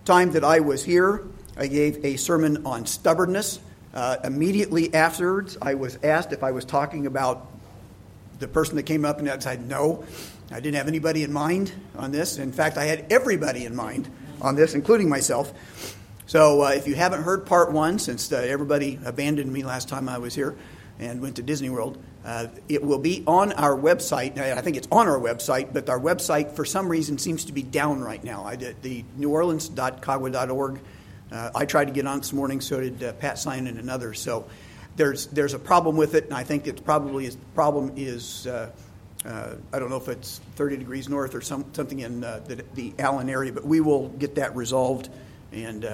time that I was here, I gave a sermon on stubbornness. Immediately afterwards, I was asked if I was talking about the person that came up, and I said, no, I didn't have anybody in mind on this. In fact, I had everybody in mind on this, including myself. So if you haven't heard part one, since everybody abandoned me last time I was here and went to Disney World, it will be on our website. I think it's on our website, but our website for some reason seems to be down right now. I did the neworleans.cagua.org. I tried to get on this morning, so did Pat Simon and others. So there's a problem with it, and I think the problem is I don't know if it's 30 degrees north or something in the Allen area, but we will get that resolved. And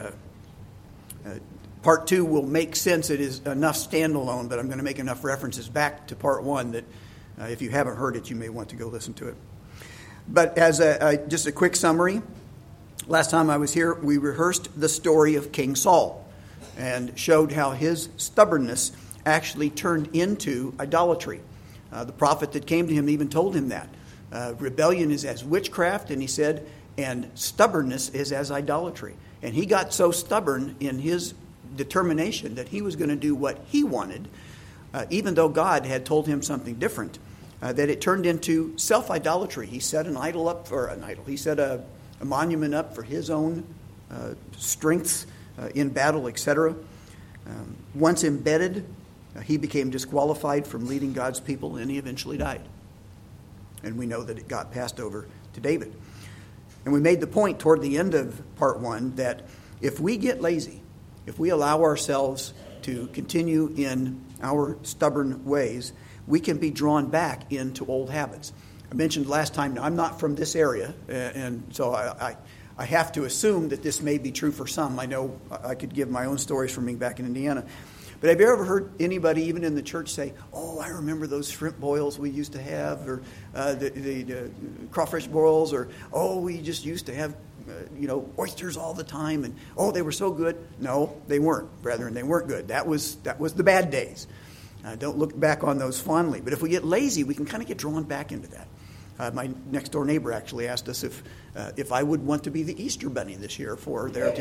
part two will make sense. It is enough standalone, but I'm going to make enough references back to part one that if you haven't heard it, you may want to go listen to it. But as just a quick summary, last time I was here, we rehearsed the story of King Saul and showed how his stubbornness actually turned into idolatry. The prophet that came to him even told him that. Rebellion is as witchcraft, and he said, and stubbornness is as idolatry. And he got so stubborn in his determination that he was going to do what he wanted, even though God had told him something different, that it turned into self-idolatry. He set an idol up for an idol. He set a monument up for his own strengths in battle, etc. Once embedded, he became disqualified from leading God's people, and he eventually died. And we know that it got passed over to David. And we made the point toward the end of part one that if we get lazy, if we allow ourselves to continue in our stubborn ways, we can be drawn back into old habits. I mentioned last time, I'm not from this area, and so I have to assume that this may be true for some. I know I could give my own stories from being back in Indiana. But have you ever heard anybody, even in the church, say, oh, I remember those shrimp boils we used to have, or the crawfish boils, or, oh, we just used to have, oysters all the time, and, oh, they were so good. No, they weren't, brethren. They weren't good. That was the bad days. Don't look back on those fondly. But if we get lazy, we can kind of get drawn back into that. My next-door neighbor actually asked us if I would want to be the Easter Bunny this year for their...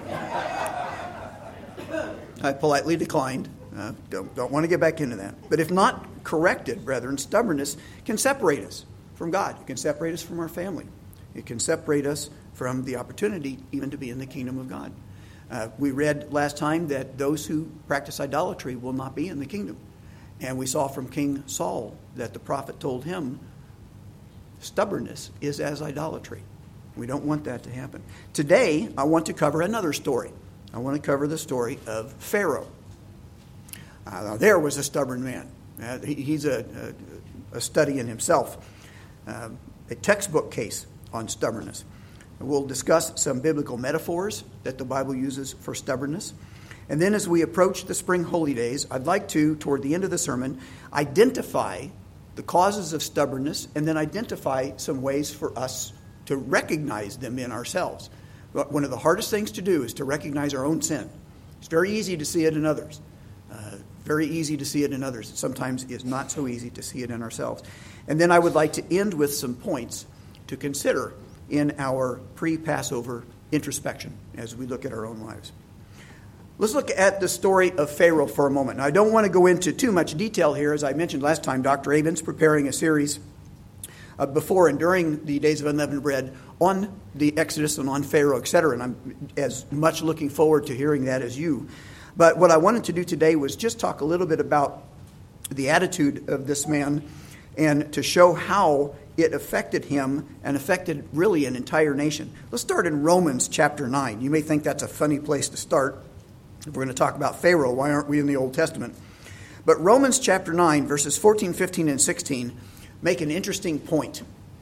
I politely declined. Don't want to get back into that. But if not corrected, brethren, stubbornness can separate us from God. It can separate us from our family. It can separate us from the opportunity even to be in the kingdom of God. We read last time that those who practice idolatry will not be in the kingdom. And we saw from King Saul that the prophet told him, stubbornness is as idolatry. We don't want that to happen. Today, I want to cover another story. I want to cover the story of Pharaoh. Now, there was a stubborn man. He's a study in himself, a textbook case on stubbornness. We'll discuss some biblical metaphors that the Bible uses for stubbornness. And then as we approach the spring holy days, I'd like to, toward the end of the sermon, identify the causes of stubbornness and then identify some ways for us to recognize them in ourselves. One of the hardest things to do is to recognize our own sin. It's very easy to see it in others. Very easy to see it in others. Sometimes it's not so easy to see it in ourselves. And then I would like to end with some points to consider in our pre-Passover introspection as we look at our own lives. Let's look at the story of Pharaoh for a moment. Now, I don't want to go into too much detail here. As I mentioned last time, Dr. Avens preparing a series before and during the Days of Unleavened Bread on the Exodus and on Pharaoh, etc. And I'm as much looking forward to hearing that as you. But what I wanted to do today was just talk a little bit about the attitude of this man and to show how it affected him and affected really an entire nation. Let's start in Romans chapter 9. You may think that's a funny place to start. If we're going to talk about Pharaoh, why aren't we in the Old Testament? But Romans chapter 9, verses 14, 15, and 16 make an interesting point.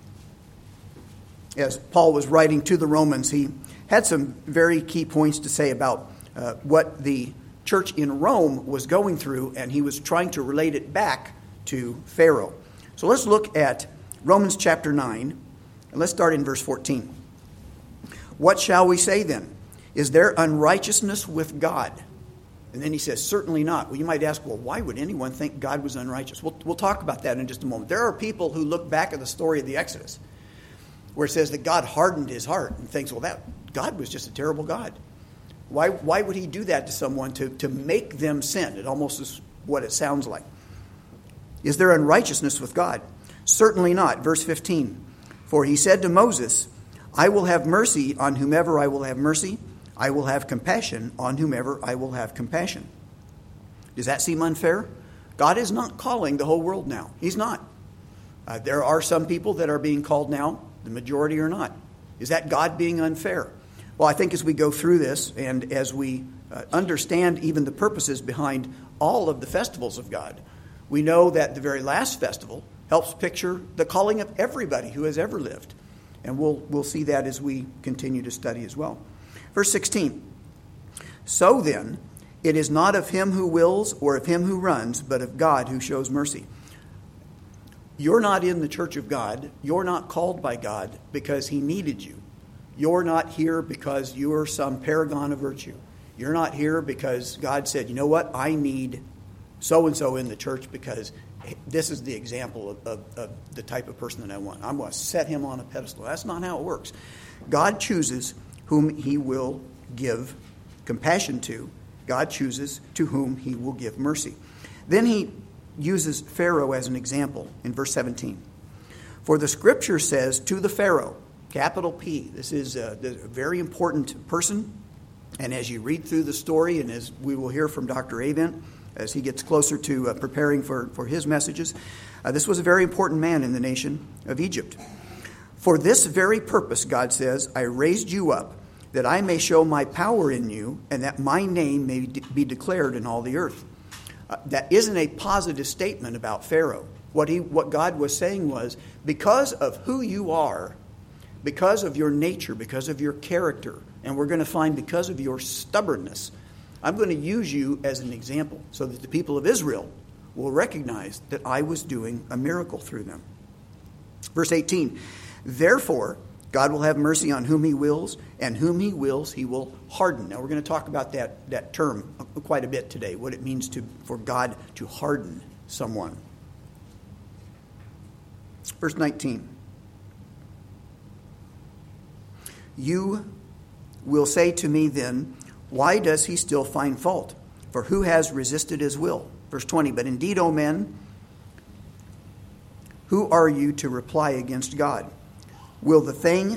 As Paul was writing to the Romans, he had some very key points to say about what the church in Rome was going through, and he was trying to relate it back to Pharaoh. So let's look at Romans chapter 9, and let's start in verse 14. What shall we say then? Is there unrighteousness with God? And then he says, certainly not. Well, you might ask, well, why would anyone think God was unrighteous? We'll talk about that in just a moment. There are people who look back at the story of the Exodus, where it says that God hardened his heart and thinks, well, that God was just a terrible God. Why would he do that to someone to make them sin? It almost is what it sounds like. Is there unrighteousness with God? Certainly not. Verse 15. For he said to Moses, I will have mercy on whomever I will have mercy. I will have compassion on whomever I will have compassion. Does that seem unfair? God is not calling the whole world now. He's not. There are some people that are being called now. The majority are not. Is that God being unfair? Well, I think as we go through this and as we understand even the purposes behind all of the festivals of God, we know that the very last festival helps picture the calling of everybody who has ever lived. And we'll see that as we continue to study as well. Verse 16. So then, it is not of him who wills or of him who runs, but of God who shows mercy. You're not in the church of God. You're not called by God because he needed you. You're not here because you're some paragon of virtue. You're not here because God said, you know what, I need so-and-so in the church because this is the example of the type of person that I want. I'm going to set him on a pedestal. That's not how it works. God chooses whom he will give compassion to. God chooses to whom he will give mercy. Then he uses Pharaoh as an example in verse 17. For the scripture says to the Pharaoh, capital P. This is a very important person. And as you read through the story, and as we will hear from Dr. Avent, as he gets closer to preparing for his messages, this was a very important man in the nation of Egypt. For this very purpose, God says, I raised you up, that I may show my power in you, and that my name may be declared in all the earth. That isn't a positive statement about Pharaoh. What God was saying was, because of who you are, because of your nature, because of your character, and we're going to find because of your stubbornness, I'm going to use you as an example so that the people of Israel will recognize that I was doing a miracle through them. Verse 18, therefore, God will have mercy on whom he wills, and whom he wills, he will harden. Now, we're going to talk about that term quite a bit today, what it means for God to harden someone. Verse 19. You will say to me then, why does he still find fault? For who has resisted his will? Verse 20, but indeed, O men, who are you to reply against God? Will the thing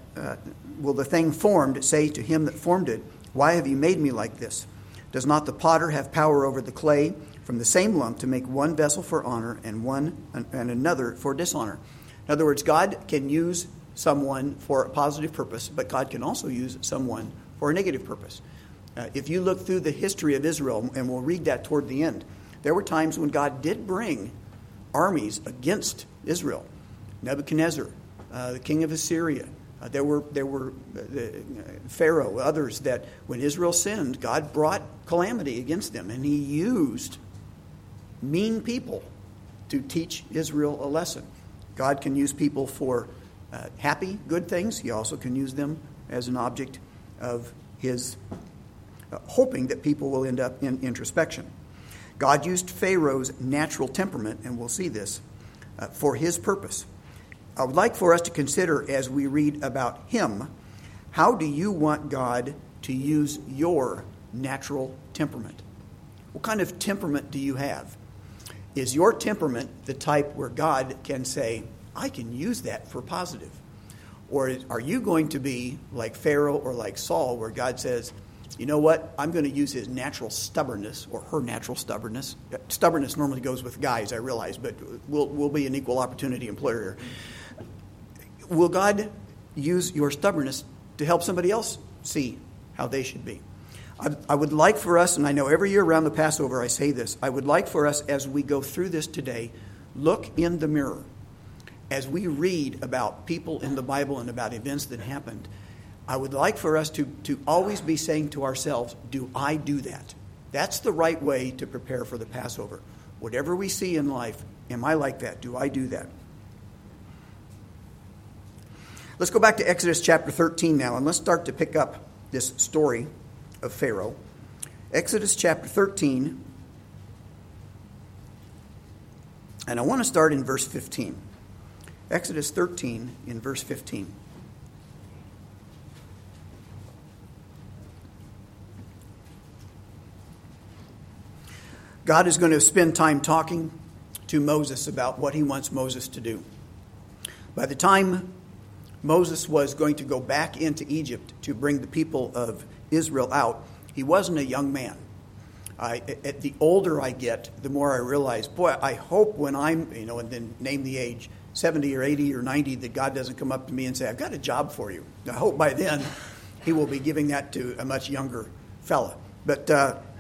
formed say to him that formed it, why have you made me like this? Does not the potter have power over the clay from the same lump to make one vessel for honor and another for dishonor? In other words, God can use someone for a positive purpose, but God can also use someone for a negative purpose. If you look through the history of Israel, and we'll read that toward the end, there were times when God did bring armies against Israel. Nebuchadnezzar, the king of Assyria. There were Pharaoh, others that when Israel sinned, God brought calamity against them, and he used mean people to teach Israel a lesson. God can use people for happy, good things. He also can use them as an object of his hoping that people will end up in introspection. God used Pharaoh's natural temperament, and we'll see this, for his purpose. I would like for us to consider as we read about him, how do you want God to use your natural temperament? What kind of temperament do you have? Is your temperament the type where God can say, I can use that for positive? Or are you going to be like Pharaoh or like Saul, where God says, you know what, I'm going to use his natural stubbornness or her natural stubbornness. Stubbornness normally goes with guys, I realize, but we'll be an equal opportunity employer here. Will God use your stubbornness to help somebody else see how they should be? I would like for us, and I know every year around the Passover I say this, I would like for us as we go through this today, look in the mirror. As we read about people in the Bible and about events that happened, I would like for us to always be saying to ourselves, do I do that? That's the right way to prepare for the Passover. Whatever we see in life, am I like that? Do I do that? Let's go back to Exodus chapter 13 now, and let's start to pick up this story of Pharaoh. Exodus chapter 13, and I want to start in verse 15. Exodus 13 in verse 15. God is going to spend time talking to Moses about what he wants Moses to do. By the time Moses was going to go back into Egypt to bring the people of Israel out, he wasn't a young man. The older I get, the more I realize, boy, I hope when I'm, and then name the age, 70 or 80 or 90, that God doesn't come up to me and say, I've got a job for you. I hope by then he will be giving that to a much younger fella. But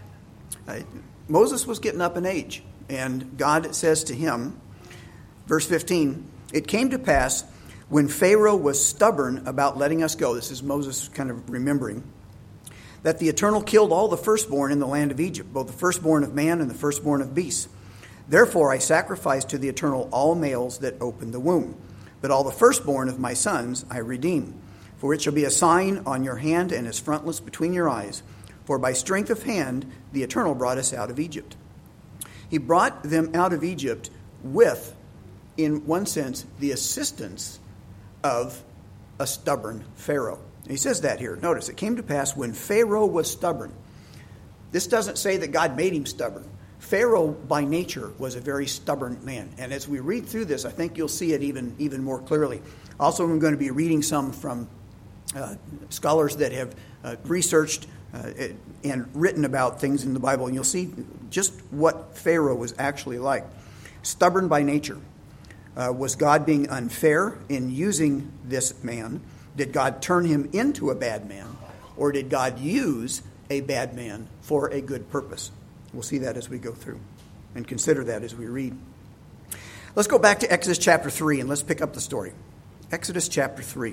Moses was getting up in age, and God says to him, verse 15, it came to pass when Pharaoh was stubborn about letting us go, this is Moses kind of remembering, that the Eternal killed all the firstborn in the land of Egypt, both the firstborn of man and the firstborn of beasts. Therefore I sacrificed to the Eternal all males that opened the womb. But all the firstborn of my sons I redeem. For it shall be a sign on your hand and as frontlets between your eyes. For by strength of hand the Eternal brought us out of Egypt. He brought them out of Egypt with, in one sense, the assistance of a stubborn Pharaoh. He says that here. Notice, it came to pass when Pharaoh was stubborn. This doesn't say that God made him stubborn. Pharaoh, by nature, was a very stubborn man. And as we read through this, I think you'll see it even more clearly. Also, I'm going to be reading some from scholars that have researched and written about things in the Bible. And you'll see just what Pharaoh was actually like. Stubborn by nature. Was God being unfair in using this man? Did God turn him into a bad man? Or did God use a bad man for a good purpose? We'll see that as we go through and consider that as we read. Let's go back to Exodus chapter 3 and let's pick up the story. Exodus chapter 3.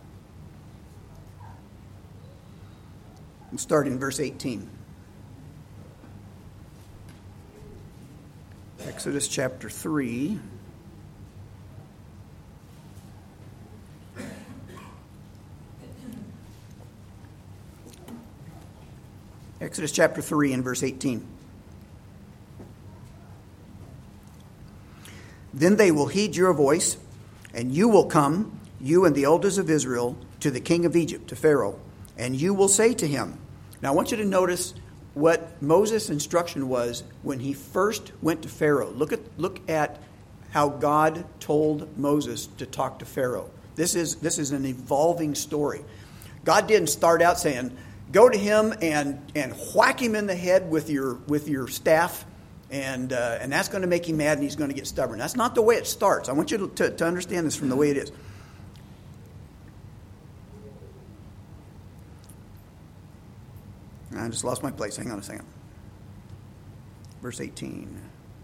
We'll start in verse 18. Exodus chapter 3. Exodus chapter 3 and verse 18. Then they will heed your voice, and you will come, you and the elders of Israel, to the king of Egypt, to Pharaoh, and you will say to him. Now I want you to notice what Moses' instruction was when he first went to Pharaoh. Look at how God told Moses to talk to Pharaoh. This is an evolving story. God didn't start out saying, go to him and whack him in the head with your staff, and that's going to make him mad and he's going to get stubborn. That's not the way it starts. I want you to understand this from the way it is. I just lost my place. Hang on a second. Verse 18.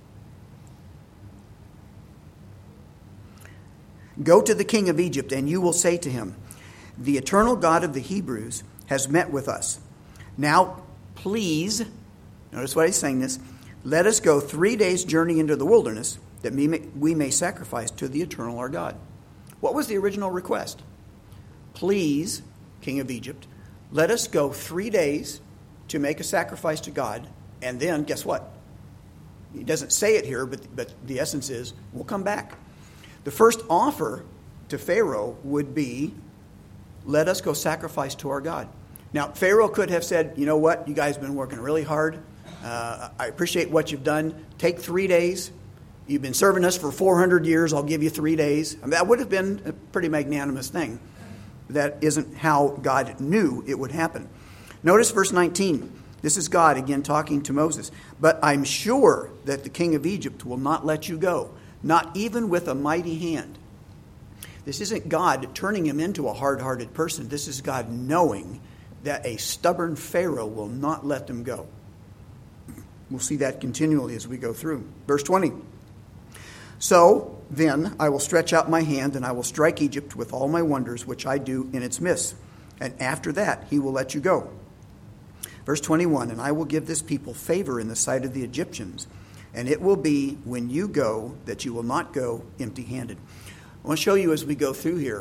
Go to the king of Egypt, and you will say to him, the eternal God of the Hebrews has met with us. Now, please, notice why he's saying this, let us go 3 days' journey into the wilderness, that we may sacrifice to the eternal our God. What was the original request? Please, king of Egypt, let us go 3 days to make a sacrifice to God, and then, guess what? He doesn't say it here, but the essence is, we'll come back. The first offer to Pharaoh would be, let us go sacrifice to our God. Now, Pharaoh could have said, you know what, you guys have been working really hard. I appreciate what you've done. Take 3 days. You've been serving us for 400 years. I'll give you 3 days. I mean, that would have been a pretty magnanimous thing. That isn't how God knew it would happen. Notice verse 19. This is God again talking to Moses. But I'm sure that the king of Egypt will not let you go, not even with a mighty hand. This isn't God turning him into a hard-hearted person. This is God knowing that a stubborn Pharaoh will not let them go. We'll see that continually as we go through. Verse 20. So then I will stretch out my hand, and I will strike Egypt with all my wonders, which I do in its midst. And after that he will let you go. Verse 21. And I will give this people favor in the sight of the Egyptians. And it will be when you go that you will not go empty-handed. I want to show you as we go through here.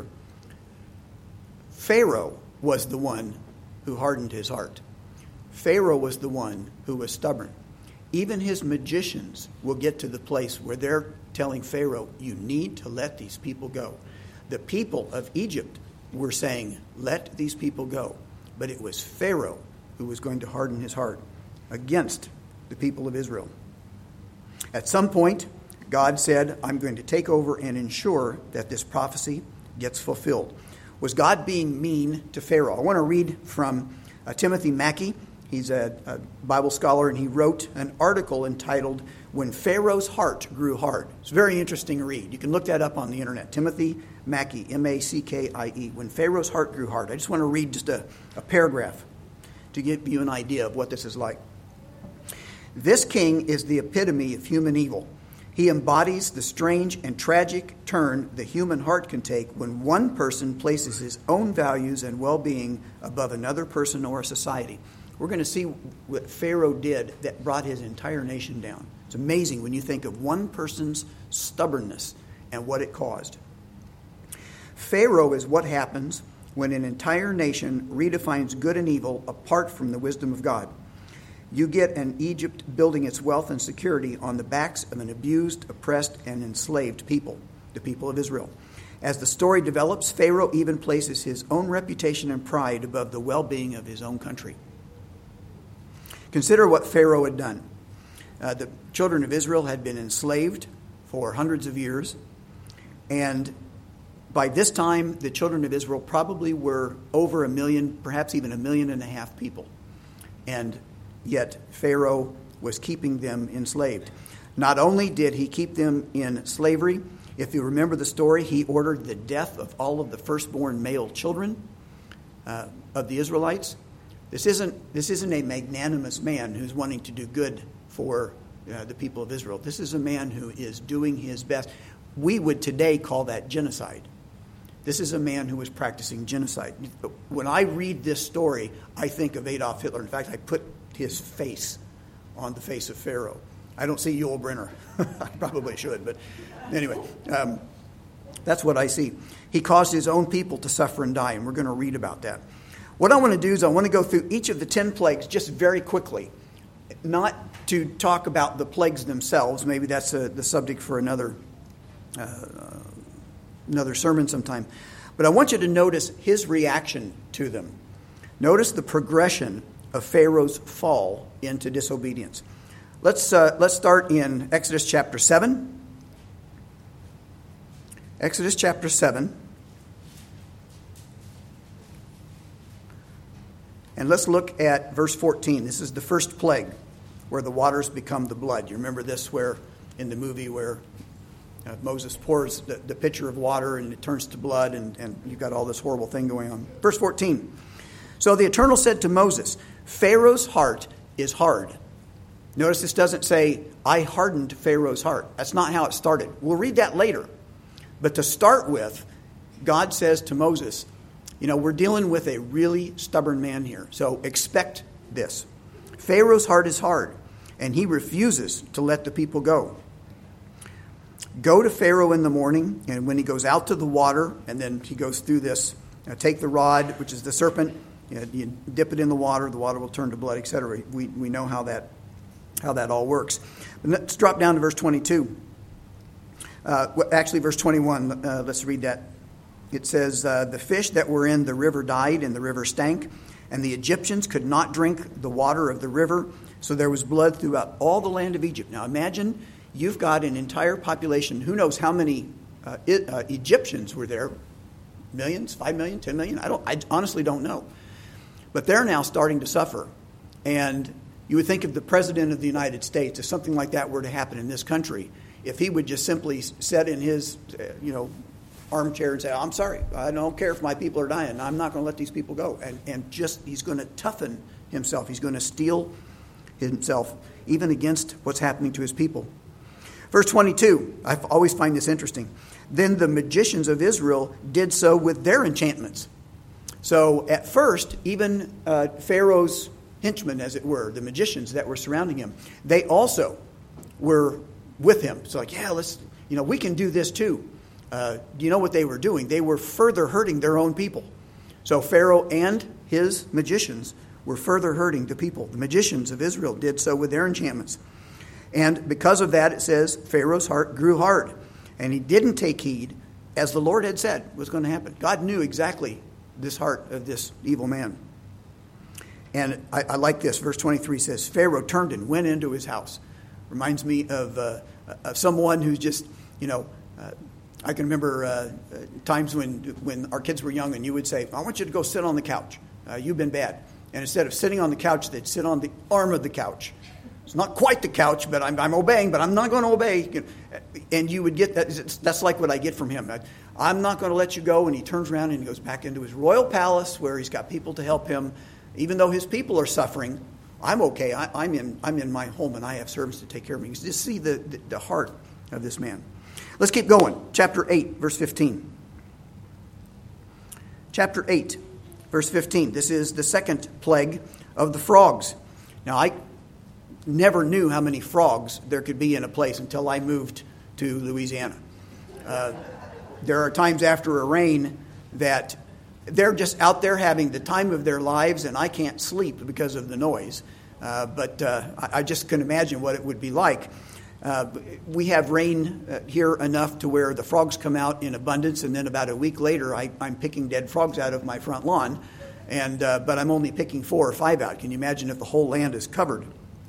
Pharaoh was the one who hardened his heart. Pharaoh was the one who was stubborn. Even his magicians will get to the place where they're telling Pharaoh, you need to let these people go. The people of Egypt were saying, let these people go. But it was Pharaoh who was going to harden his heart against the people of Israel. At some point, God said, I'm going to take over and ensure that this prophecy gets fulfilled. Was God being mean to Pharaoh? I want to read from Timothy Mackey. He's a Bible scholar, and he wrote an article entitled, When Pharaoh's Heart Grew Hard. It's a very interesting read. You can look that up on the internet. Timothy Mackey, M-A-C-K-I-E, When Pharaoh's Heart Grew Hard. I just want to read just a paragraph to give you an idea of what this is like. This king is the epitome of human evil. He embodies the strange and tragic turn the human heart can take when one person places his own values and well-being above another person or a society. We're going to see what Pharaoh did that brought his entire nation down. It's amazing when you think of one person's stubbornness and what it caused. Pharaoh is what happens when an entire nation redefines good and evil apart from the wisdom of God. You get an Egypt building its wealth and security on the backs of an abused, oppressed, and enslaved people, the people of Israel. As the story develops, Pharaoh even places his own reputation and pride above the well-being of his own country. Consider what Pharaoh had done. The children of Israel had been enslaved for hundreds of years, and by this time, the children of Israel probably were over 1 million, perhaps even 1.5 million people. And yet Pharaoh was keeping them enslaved. Not only did he keep them in slavery, if you remember the story, he ordered the death of all of the firstborn male children of the Israelites. This isn't a magnanimous man who's wanting to do good for the people of Israel. This is a man who is doing his best. We would today call that genocide. This is a man who was practicing genocide. When I read this story, I think of Adolf Hitler. In fact, I put his face on the face of Pharaoh. I don't see Yul Brynner. I probably should, but anyway, that's what I see. He caused his own people to suffer and die, and we're going to read about that. What I want to do is I want to go through each of the 10 plagues just very quickly, not to talk about the plagues themselves. Maybe that's the subject for another sermon sometime. But I want you to notice his reaction to them. Notice the progression of Pharaoh's fall into disobedience. Let's start in Exodus chapter 7. Exodus chapter 7. And let's look at verse 14. This is the first plague where the waters become the blood. You remember this where in the movie where Moses pours the pitcher of water and it turns to blood and you've got all this horrible thing going on. Verse 14. So the Eternal said to Moses, Pharaoh's heart is hard. Notice this doesn't say, I hardened Pharaoh's heart. That's not how it started. We'll read that later. But to start with, God says to Moses, we're dealing with a really stubborn man here. So expect this. Pharaoh's heart is hard, and he refuses to let the people go. Go to Pharaoh in the morning, and when he goes out to the water, and then he goes through this, take the rod, which is the serpent, you dip it in the water will turn to blood, etc. We know how that all works. But let's drop down to verse 22. Verse 21. Let's read that. It says, the fish that were in the river died, and the river stank, and the Egyptians could not drink the water of the river, so there was blood throughout all the land of Egypt. Now imagine you've got an entire population. Who knows how many Egyptians were there? Millions? 5 million? 10 million? I honestly don't know. But they're now starting to suffer. And you would think of the President of the United States, if something like that were to happen in this country, if he would just simply sit in his, armchair and say, I'm sorry, I don't care if my people are dying. I'm not going to let these people go. And he's going to toughen himself. He's going to steel himself even against what's happening to his people. Verse 22, I always find this interesting. Then the magicians of Israel did so with their enchantments. So at first, even Pharaoh's henchmen, as it were, the magicians that were surrounding him, they also were with him. So we can do this too. Do you know what they were doing? They were further hurting their own people. So Pharaoh and his magicians were further hurting the people. The magicians of Israel did so with their enchantments. And because of that, it says, Pharaoh's heart grew hard. And he didn't take heed, as the Lord had said was going to happen. God knew exactly this heart of this evil man. And I like this. Verse 23 says, Pharaoh turned and went into his house. Reminds me of someone who's just, I can remember times when our kids were young and you would say, I want you to go sit on the couch. You've been bad. And instead of sitting on the couch, they'd sit on the arm of the couch. It's not quite the couch, but I'm obeying, but I'm not going to obey. And you would get that. That's like what I get from him. I'm not going to let you go. And he turns around and he goes back into his royal palace where he's got people to help him. Even though his people are suffering, I'm okay. I'm in my home and I have servants to take care of me. You just see the heart of this man. Let's keep going. Chapter 8, verse 15. Chapter 8, verse 15. This is the second plague of the frogs. Now, I never knew how many frogs there could be in a place until I moved to Louisiana. There are times after a rain that they're just out there having the time of their lives, and I can't sleep because of the noise. But I just can imagine what it would be like. We have rain here enough to where the frogs come out in abundance, and then about a week later, I'm picking dead frogs out of my front lawn, but I'm only picking 4 or 5 out. Can you imagine if the whole land is covered?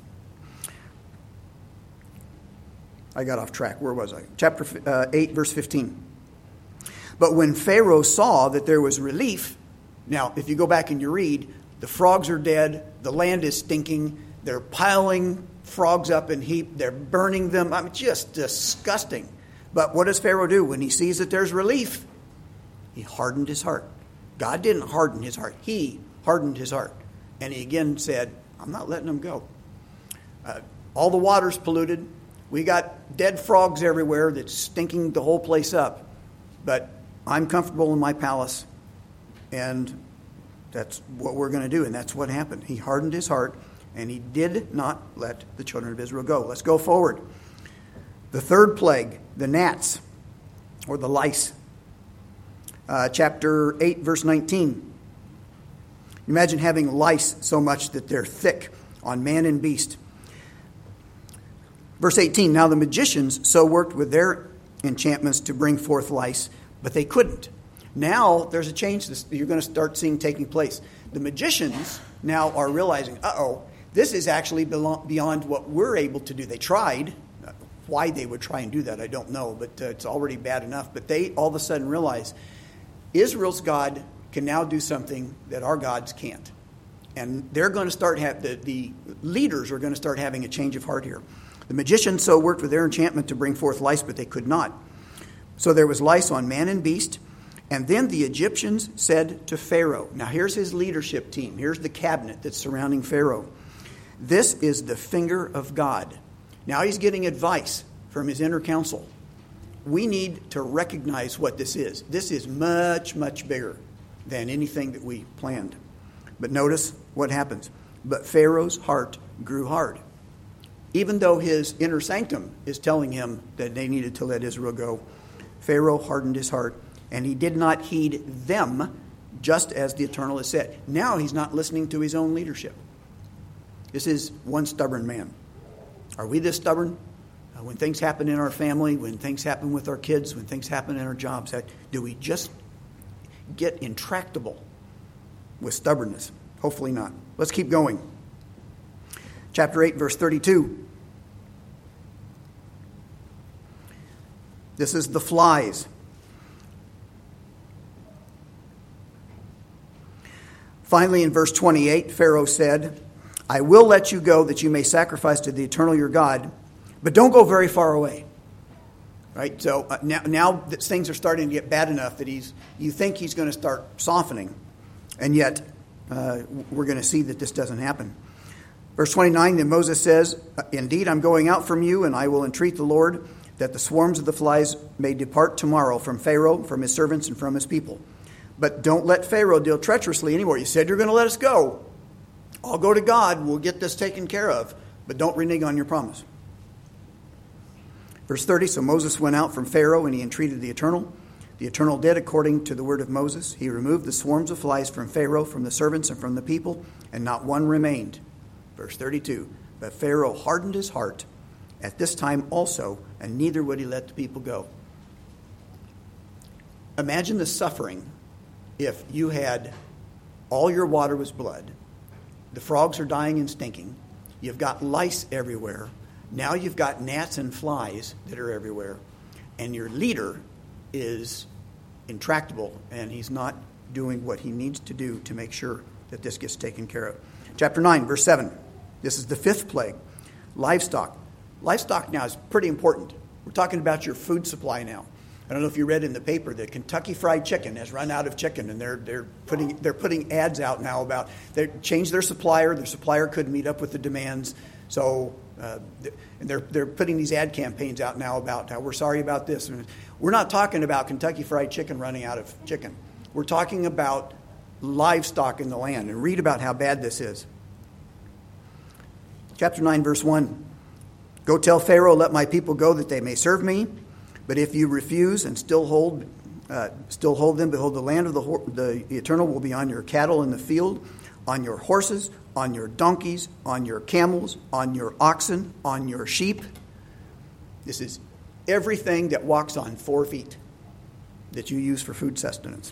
I got off track. Where was I? Chapter 8, verse 15. But when Pharaoh saw that there was relief, now, if you go back and you read, the frogs are dead, the land is stinking, they're piling frogs up in heap, they're burning them. I mean, just disgusting. But what does Pharaoh do? When he sees that there's relief, he hardened his heart. God didn't harden his heart. He hardened his heart. And he again said, I'm not letting them go. All the water's polluted. We got dead frogs everywhere that's stinking the whole place up. But I'm comfortable in my palace, and that's what we're going to do. And that's what happened. He hardened his heart, and he did not let the children of Israel go. Let's go forward. The third plague, the gnats, or the lice. Chapter 8, verse 19. Imagine having lice so much that they're thick on man and beast. Verse 18, now the magicians so worked with their enchantments to bring forth lice, but they couldn't. Now there's a change that you're going to start seeing taking place. The magicians now are realizing, this is actually beyond what we're able to do. They tried. Why they would try and do that, I don't know, but it's already bad enough. But they all of a sudden realize Israel's God can now do something that our gods can't. And they're going to start the leaders are going to start having a change of heart here. The magicians so worked with their enchantment to bring forth lice, but they could not. So there was lice on man and beast. And then the Egyptians said to Pharaoh, now here's his leadership team. Here's the cabinet that's surrounding Pharaoh. This is the finger of God. Now he's getting advice from his inner council. We need to recognize what this is. This is much, much bigger than anything that we planned. But notice what happens. But Pharaoh's heart grew hard. Even though his inner sanctum is telling him that they needed to let Israel go, Pharaoh hardened his heart, and he did not heed them, just as the Eternal has said. Now he's not listening to his own leadership. This is one stubborn man. Are we this stubborn? When things happen in our family, when things happen with our kids, when things happen in our jobs, do we just get intractable with stubbornness? Hopefully not. Let's keep going. Chapter 8, verse 32. This is the flies. Finally, in verse 28, Pharaoh said, I will let you go that you may sacrifice to the Eternal your God, but don't go very far away. Right? So now that things are starting to get bad enough that you think he's going to start softening, and yet we're going to see that this doesn't happen. Verse 29, then Moses says, indeed, I'm going out from you, and I will entreat the Lord that the swarms of the flies may depart tomorrow from Pharaoh, from his servants, and from his people. But don't let Pharaoh deal treacherously anymore. You said you're going to let us go. I'll go to God. We'll get this taken care of. But don't renege on your promise. Verse 30, so Moses went out from Pharaoh, and he entreated the Eternal. The Eternal did according to the word of Moses. He removed the swarms of flies from Pharaoh, from the servants, and from the people, and not one remained. Verse 32, but Pharaoh hardened his heart at this time also, and neither would he let the people go. Imagine the suffering if you had all your water was blood, the frogs are dying and stinking, you've got lice everywhere, Now you've got gnats and flies that are everywhere, and your leader is intractable, and he's not doing what he needs to do to make sure that this gets taken care of. Chapter 9, verse 7. This is the fifth plague. Livestock. Livestock now is pretty important. We're talking about your food supply now. I don't know if you read in the paper that Kentucky Fried Chicken has run out of chicken, and they're putting ads out now about they changed their supplier. Their supplier couldn't meet up with the demands, so and they're putting these ad campaigns out now about how we're sorry about this. And we're not talking about Kentucky Fried Chicken running out of chicken. We're talking about livestock in the land, and read about how bad this is. Chapter 9, verse 1. Go tell Pharaoh, let my people go that they may serve me. But if you refuse and still hold them, behold, the land of the Eternal will be on your cattle in the field, on your horses, on your donkeys, on your camels, on your oxen, on your sheep. This is everything that walks on 4 feet that you use for food sustenance.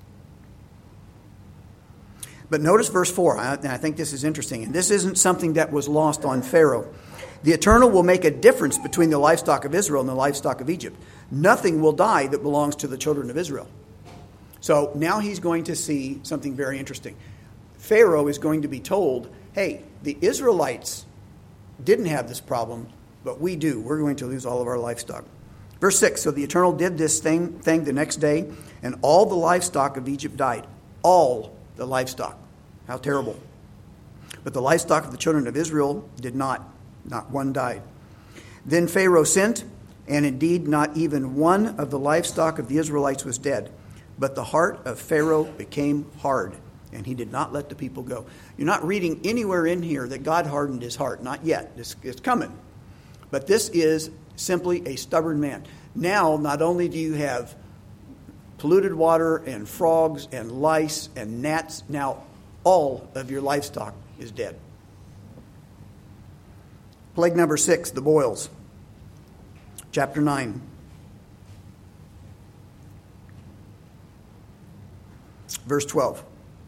But notice verse 4, and I think this is interesting, and this isn't something that was lost on Pharaoh. The Eternal will make a difference between the livestock of Israel and the livestock of Egypt. Nothing will die that belongs to the children of Israel. So now he's going to see something very interesting. Pharaoh is going to be told, hey, the Israelites didn't have this problem, but we do. We're going to lose all of our livestock. Verse 6, so the Eternal did this thing the next day, and all the livestock of Egypt died. All the livestock. How terrible. But the livestock of the children of Israel did not. Not one died. Then Pharaoh sent, and indeed not even one of the livestock of the Israelites was dead. But the heart of Pharaoh became hard, and he did not let the people go. You're not reading anywhere in here that God hardened his heart. Not yet. It's coming. But this is simply a stubborn man. Now, not only do you have polluted water and frogs and lice and gnats, now all of your livestock is dead. Plague number 6, the boils. Chapter 9. Verse 12.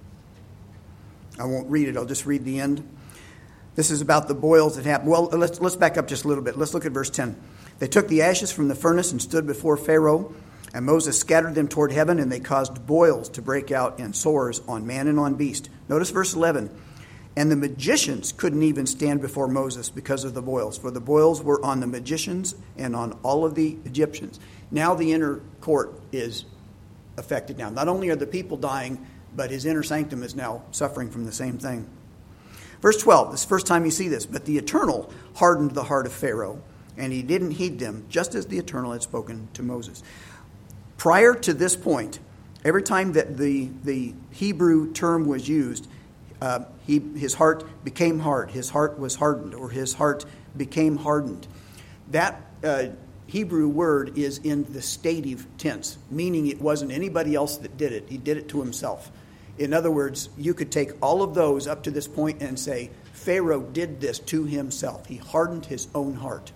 I won't read it. I'll just read the end. This is about the boils that happened. Well, let's back up just a little bit. Let's look at verse 10. They took the ashes from the furnace and stood before Pharaoh, and Moses scattered them toward heaven, and they caused boils to break out and sores on man and on beast. Notice verse 11. And the magicians couldn't even stand before Moses because of the boils, for the boils were on the magicians and on all of the Egyptians. Now the inner court is affected now. Not only are the people dying, but his inner sanctum is now suffering from the same thing. Verse 12, this is the first time you see this. But the Eternal hardened the heart of Pharaoh, and he didn't heed them, just as the Eternal had spoken to Moses. Prior to this point, every time that the Hebrew term was used, his heart became hard. His heart was hardened, or his heart became hardened. That Hebrew word is in the stative tense, meaning it wasn't anybody else that did it. He did it to himself. In other words, you could take all of those up to this point and say, Pharaoh did this to himself. He hardened his own heart.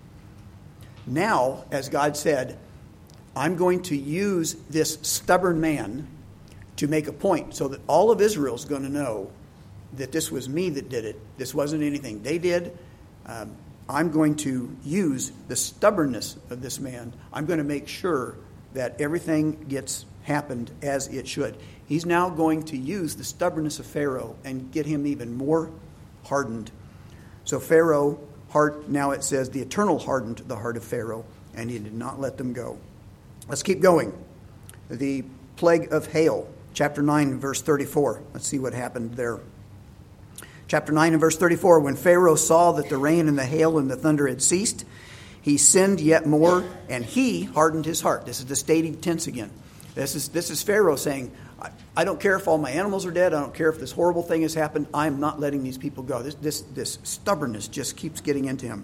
Now, as God said, I'm going to use this stubborn man to make a point so that all of Israel is going to know that this was me that did it. This wasn't anything they did. I'm going to use the stubbornness of this man. I'm going to make sure that everything gets happened as it should. He's now going to use the stubbornness of Pharaoh and get him even more hardened. So Pharaoh, now it says, the Eternal hardened the heart of Pharaoh, and he did not let them go. Let's keep going. The plague of hail. Chapter 9, verse 34. Let's see what happened there. Chapter 9 and verse 34. When Pharaoh saw that the rain and the hail and the thunder had ceased, he sinned yet more, and he hardened his heart. This is the stative tense again. This is Pharaoh saying, I don't care if all my animals are dead. I don't care if this horrible thing has happened. I'm not letting these people go. This stubbornness just keeps getting into him.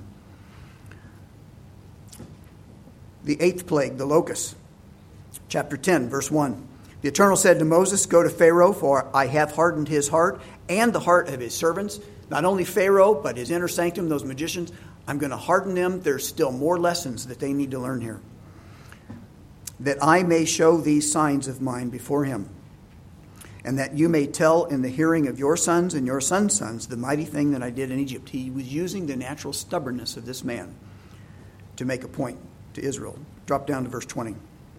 The eighth plague, the locusts. Chapter 10, verse 1. The Eternal said to Moses, go to Pharaoh, for I have hardened his heart and the heart of his servants. Not only Pharaoh, but his inner sanctum, those magicians. I'm going to harden them. There's still more lessons that they need to learn here. That I may show these signs of mine before him. and that you may tell in the hearing of your sons and your sons' sons the mighty thing that I did in Egypt. He was using the natural stubbornness of this man to make a point to Israel. Drop down to verse 20.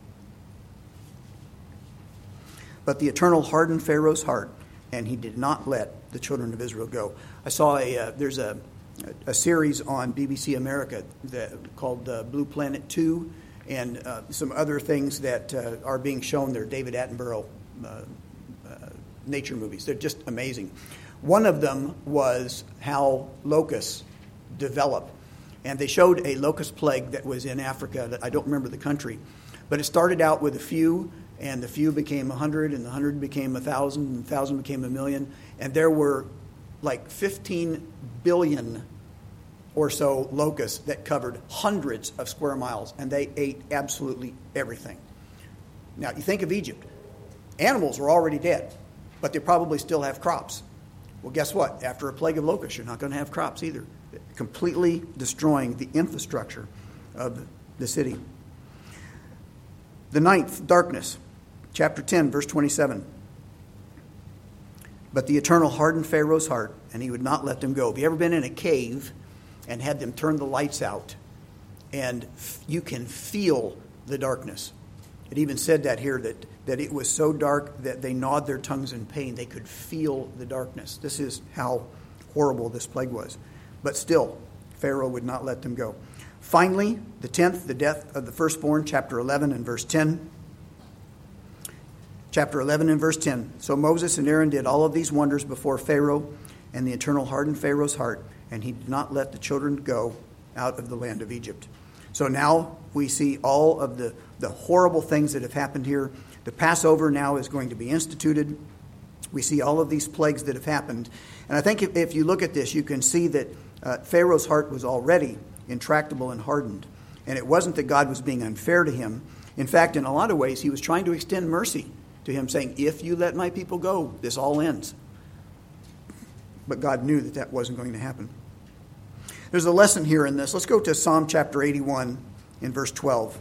But the Eternal hardened Pharaoh's heart, and he did not let the children of Israel go. I saw there's a series on BBC America called Blue Planet 2, and some other things that are being shown there, David Attenborough nature movies. They're just amazing. One of them was how locusts develop. And they showed a locust plague that was in Africa. That I don't remember the country. But it started out with a few, and the few became 100, and the 100 became 1,000, and 1,000 became 1,000,000. And there were like 15 billion or so locusts that covered hundreds of square miles, and they ate absolutely everything. Now, you think of Egypt. Animals are already dead, but they probably still have crops. Well, guess what? After a plague of locusts, you're not going to have crops either. Completely destroying the infrastructure of the city. The ninth, darkness. Chapter 10, verse 27. But the Eternal hardened Pharaoh's heart, and he would not let them go. Have you ever been in a cave and had them turn the lights out, and you can feel the darkness? It even said that here, that it was so dark that they gnawed their tongues in pain. They could feel the darkness. This is how horrible this plague was. But still, Pharaoh would not let them go. Finally, the 10th, the death of the firstborn, chapter 11 and verse 10. Chapter 11 and verse 10. So Moses and Aaron did all of these wonders before Pharaoh, and the Eternal hardened Pharaoh's heart, and he did not let the children go out of the land of Egypt. So now we see all of the horrible things that have happened here. The Passover now is going to be instituted. We see all of these plagues that have happened. And I think if you look at this, you can see that Pharaoh's heart was already intractable and hardened. And it wasn't that God was being unfair to him. In fact, in a lot of ways, he was trying to extend mercy to him, saying, if you let my people go, this all ends. But God knew that that wasn't going to happen. There's a lesson here in this. Let's go to Psalm chapter 81 in verse 12.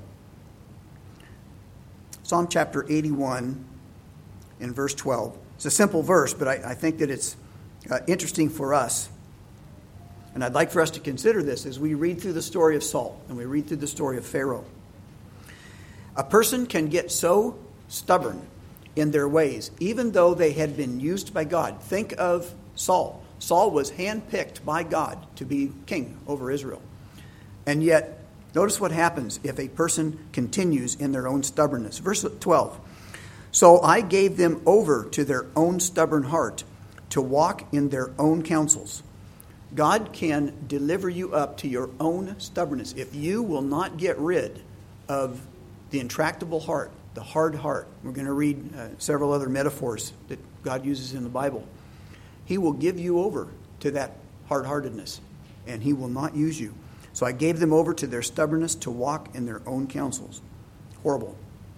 Psalm chapter 81 in verse 12. It's a simple verse, but I think that it's interesting for us. And I'd like for us to consider this as we read through the story of Saul and we read through the story of Pharaoh. A person can get so stubborn in their ways, even though they had been used by God. Think of Saul. Saul was handpicked by God to be king over Israel. And yet, notice what happens if a person continues in their own stubbornness. Verse 12. So I gave them over to their own stubborn heart to walk in their own counsels. God can deliver you up to your own stubbornness if you will not get rid of the intractable heart, the hard heart. We're going to read several other metaphors that God uses in the Bible. He will give you over to that hard-heartedness, and he will not use you. So I gave them over to their stubbornness to walk in their own counsels. Horrible.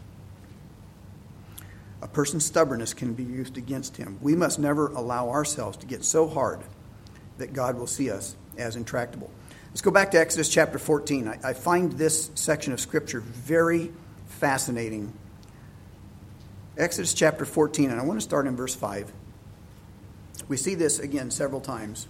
A person's stubbornness can be used against him. We must never allow ourselves to get so hard that God will see us as intractable. Let's go back to Exodus chapter 14. I find this section of Scripture very fascinating. Exodus chapter 14, and I want to start in verse 5. We see this again several times.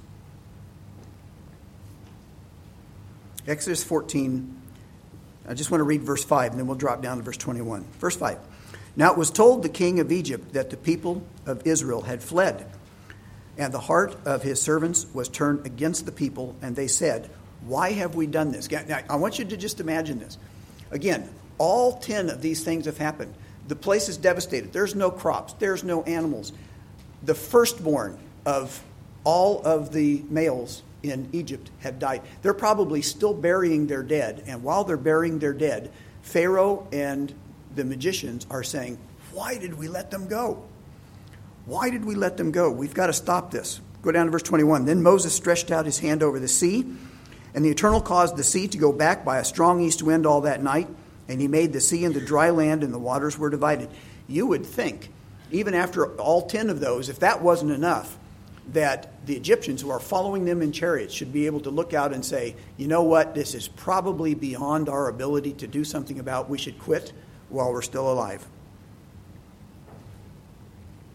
Exodus 14, I just want to read verse 5, and then we'll drop down to verse 21. Verse 5. Now it was told the king of Egypt that the people of Israel had fled, and the heart of his servants was turned against the people, and they said, why have we done this? Now, I want you to just imagine this. Again, all 10 of these things have happened. The place is devastated. There's no crops. There's no animals. The firstborn of all of the males in Egypt have died. They're probably still burying their dead. And while they're burying their dead, Pharaoh and the magicians are saying, why did we let them go? Why did we let them go? We've got to stop this. Go down to verse 21. Then Moses stretched out his hand over the sea, and the Eternal caused the sea to go back by a strong east wind all that night, and he made the sea into dry land, and the waters were divided. You would think, even after all 10 of those, if that wasn't enough, that the Egyptians who are following them in chariots should be able to look out and say, you know what, this is probably beyond our ability to do something about. We should quit while we're still alive.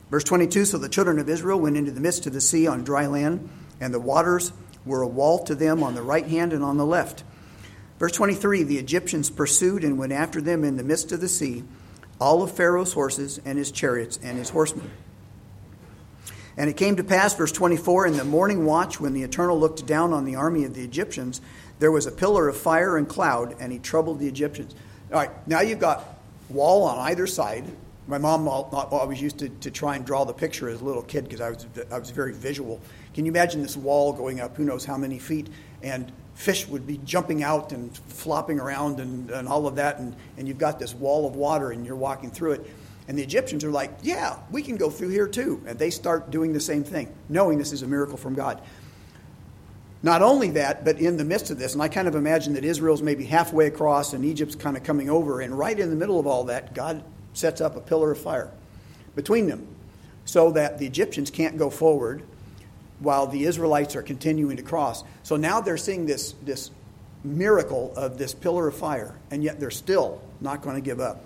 Verse 22, so the children of Israel went into the midst of the sea on dry land, and the waters were a wall to them on the right hand and on the left. Verse 23, the Egyptians pursued and went after them in the midst of the sea, all of Pharaoh's horses and his chariots and his horsemen. And it came to pass, verse 24, in the morning watch, when the Eternal looked down on the army of the Egyptians, there was a pillar of fire and cloud, and he troubled the Egyptians. All right, now you've got wall on either side. My mom always used to try and draw the picture as a little kid because I was very visual. Can you imagine this wall going up who knows how many feet, and fish would be jumping out and flopping around and all of that, and you've got this wall of water and you're walking through it. And the Egyptians are like, yeah, we can go through here too. And they start doing the same thing, knowing this is a miracle from God. Not only that, but in the midst of this, and I kind of imagine that Israel's maybe halfway across and Egypt's kind of coming over, and right in the middle of all that, God sets up a pillar of fire between them so that the Egyptians can't go forward while the Israelites are continuing to cross. So now they're seeing this miracle of this pillar of fire, and yet they're still not going to give up.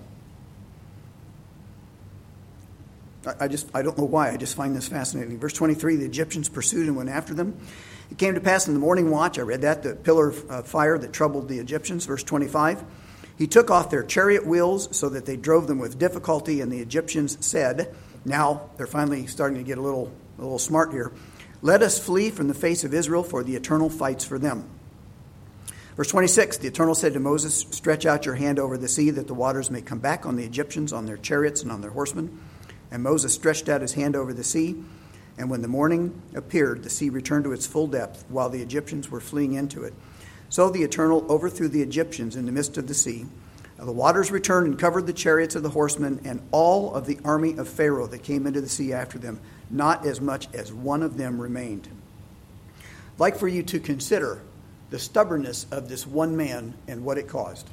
I don't know why. I just find this fascinating. Verse 23, the Egyptians pursued and went after them. It came to pass in the morning watch, I read that, the pillar of fire that troubled the Egyptians. Verse 25, he took off their chariot wheels so that they drove them with difficulty, and the Egyptians said, now they're finally starting to get a little smart here, let us flee from the face of Israel, for the Eternal fights for them. Verse 26, the Eternal said to Moses, stretch out your hand over the sea, that the waters may come back on the Egyptians, on their chariots, and on their horsemen. And Moses stretched out his hand over the sea, and when the morning appeared, the sea returned to its full depth, while the Egyptians were fleeing into it. So the Eternal overthrew the Egyptians in the midst of the sea. The waters returned and covered the chariots of the horsemen and all of the army of Pharaoh that came into the sea after them. Not as much as one of them remained. I'd like for you to consider the stubbornness of this one man and what it caused.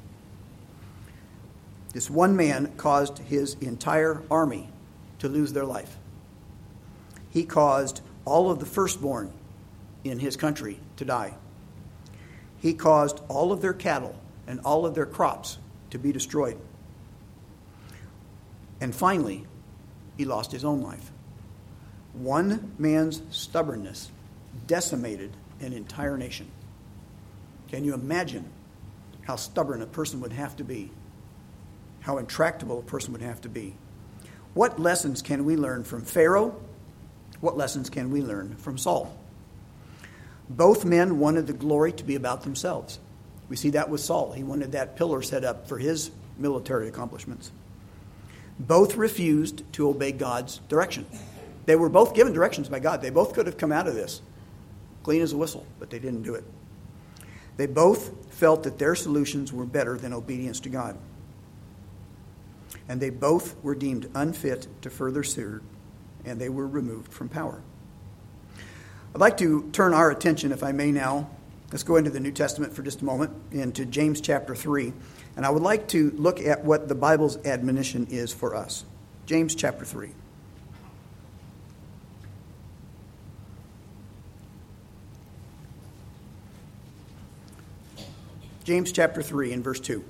This one man caused his entire army to lose their life. He caused all of the firstborn in his country to die. He caused all of their cattle and all of their crops to be destroyed. And finally, he lost his own life. One man's stubbornness decimated an entire nation. Can you imagine how stubborn a person would have to be? How intractable a person would have to be? What lessons can we learn from Pharaoh? What lessons can we learn from Saul? Both men wanted the glory to be about themselves. We see that with Saul. He wanted that pillar set up for his military accomplishments. Both refused to obey God's direction. They were both given directions by God. They both could have come out of this clean as a whistle, but they didn't do it. They both felt that their solutions were better than obedience to God. And they both were deemed unfit to further serve, and they were removed from power. I'd like to turn our attention, if I may now, let's go into the New Testament for just a moment, into James chapter 3. And I would like to look at what the Bible's admonition is for us. James chapter 3. James chapter 3 and verse 2.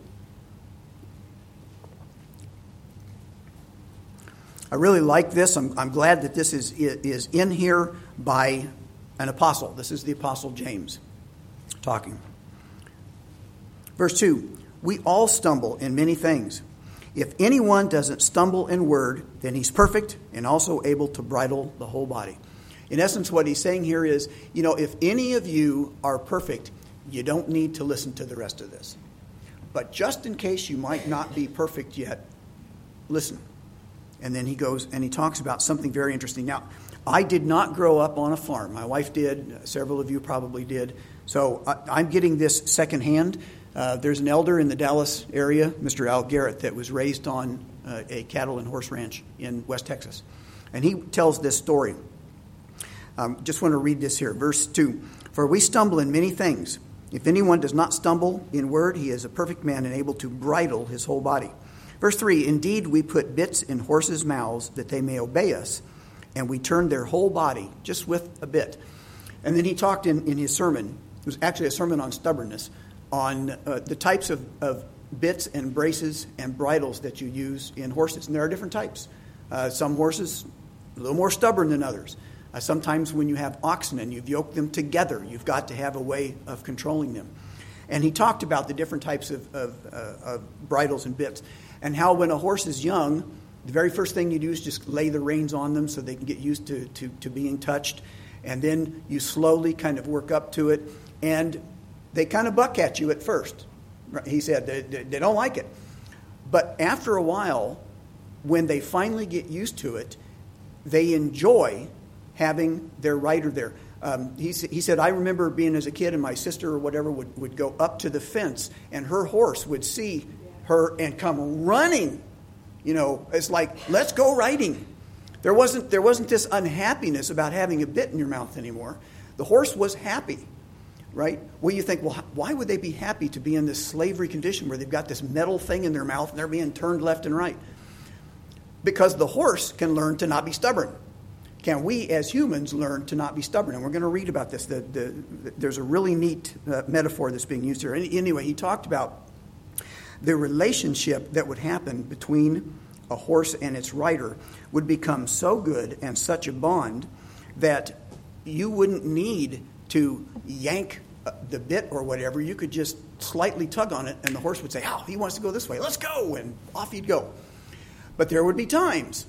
I really like this. I'm glad that this is in here by an apostle. This is the Apostle James talking. Verse 2, we all stumble in many things. If anyone doesn't stumble in word, then he's perfect and also able to bridle the whole body. In essence, what he's saying here is, if any of you are perfect, you don't need to listen to the rest of this. But just in case you might not be perfect yet, listen. And then he goes and he talks about something very interesting. Now, I did not grow up on a farm. My wife did. Several of you probably did. So I'm getting this secondhand. There's an elder in the Dallas area, Mr. Al Garrett, that was raised on a cattle and horse ranch in West Texas. And he tells this story. Just want to read this here. Verse 2, for we stumble in many things. If anyone does not stumble in word, he is a perfect man and able to bridle his whole body. Verse 3, indeed, we put bits in horses' mouths that they may obey us, and we turn their whole body just with a bit. And then he talked in his sermon, it was actually a sermon on stubbornness, on the types of bits and braces and bridles that you use in horses. And there are different types. Some horses a little more stubborn than others. Sometimes when you have oxen and you've yoked them together, you've got to have a way of controlling them. And he talked about the different types of bridles and bits, and how when a horse is young, the very first thing you do is just lay the reins on them so they can get used to being touched. And then you slowly kind of work up to it. And they kind of buck at you at first. He said they don't like it. But after a while, when they finally get used to it, they enjoy having their rider there. He said, I remember being as a kid and my sister or whatever would go up to the fence and her horse would see her and come running. You know, it's like, let's go riding. There wasn't this unhappiness about having a bit in your mouth anymore. The horse was happy, right? Well, you think, well, why would they be happy to be in this slavery condition where they've got this metal thing in their mouth and they're being turned left and right? Because the horse can learn to not be stubborn. Can we as humans learn to not be stubborn? And we're going to read about this. There's a really neat metaphor that's being used here. Anyway, he talked about the relationship that would happen between a horse and its rider would become so good and such a bond that you wouldn't need to yank the bit or whatever. You could just slightly tug on it and the horse would say, oh, he wants to go this way. Let's go. And off he'd go. But there would be times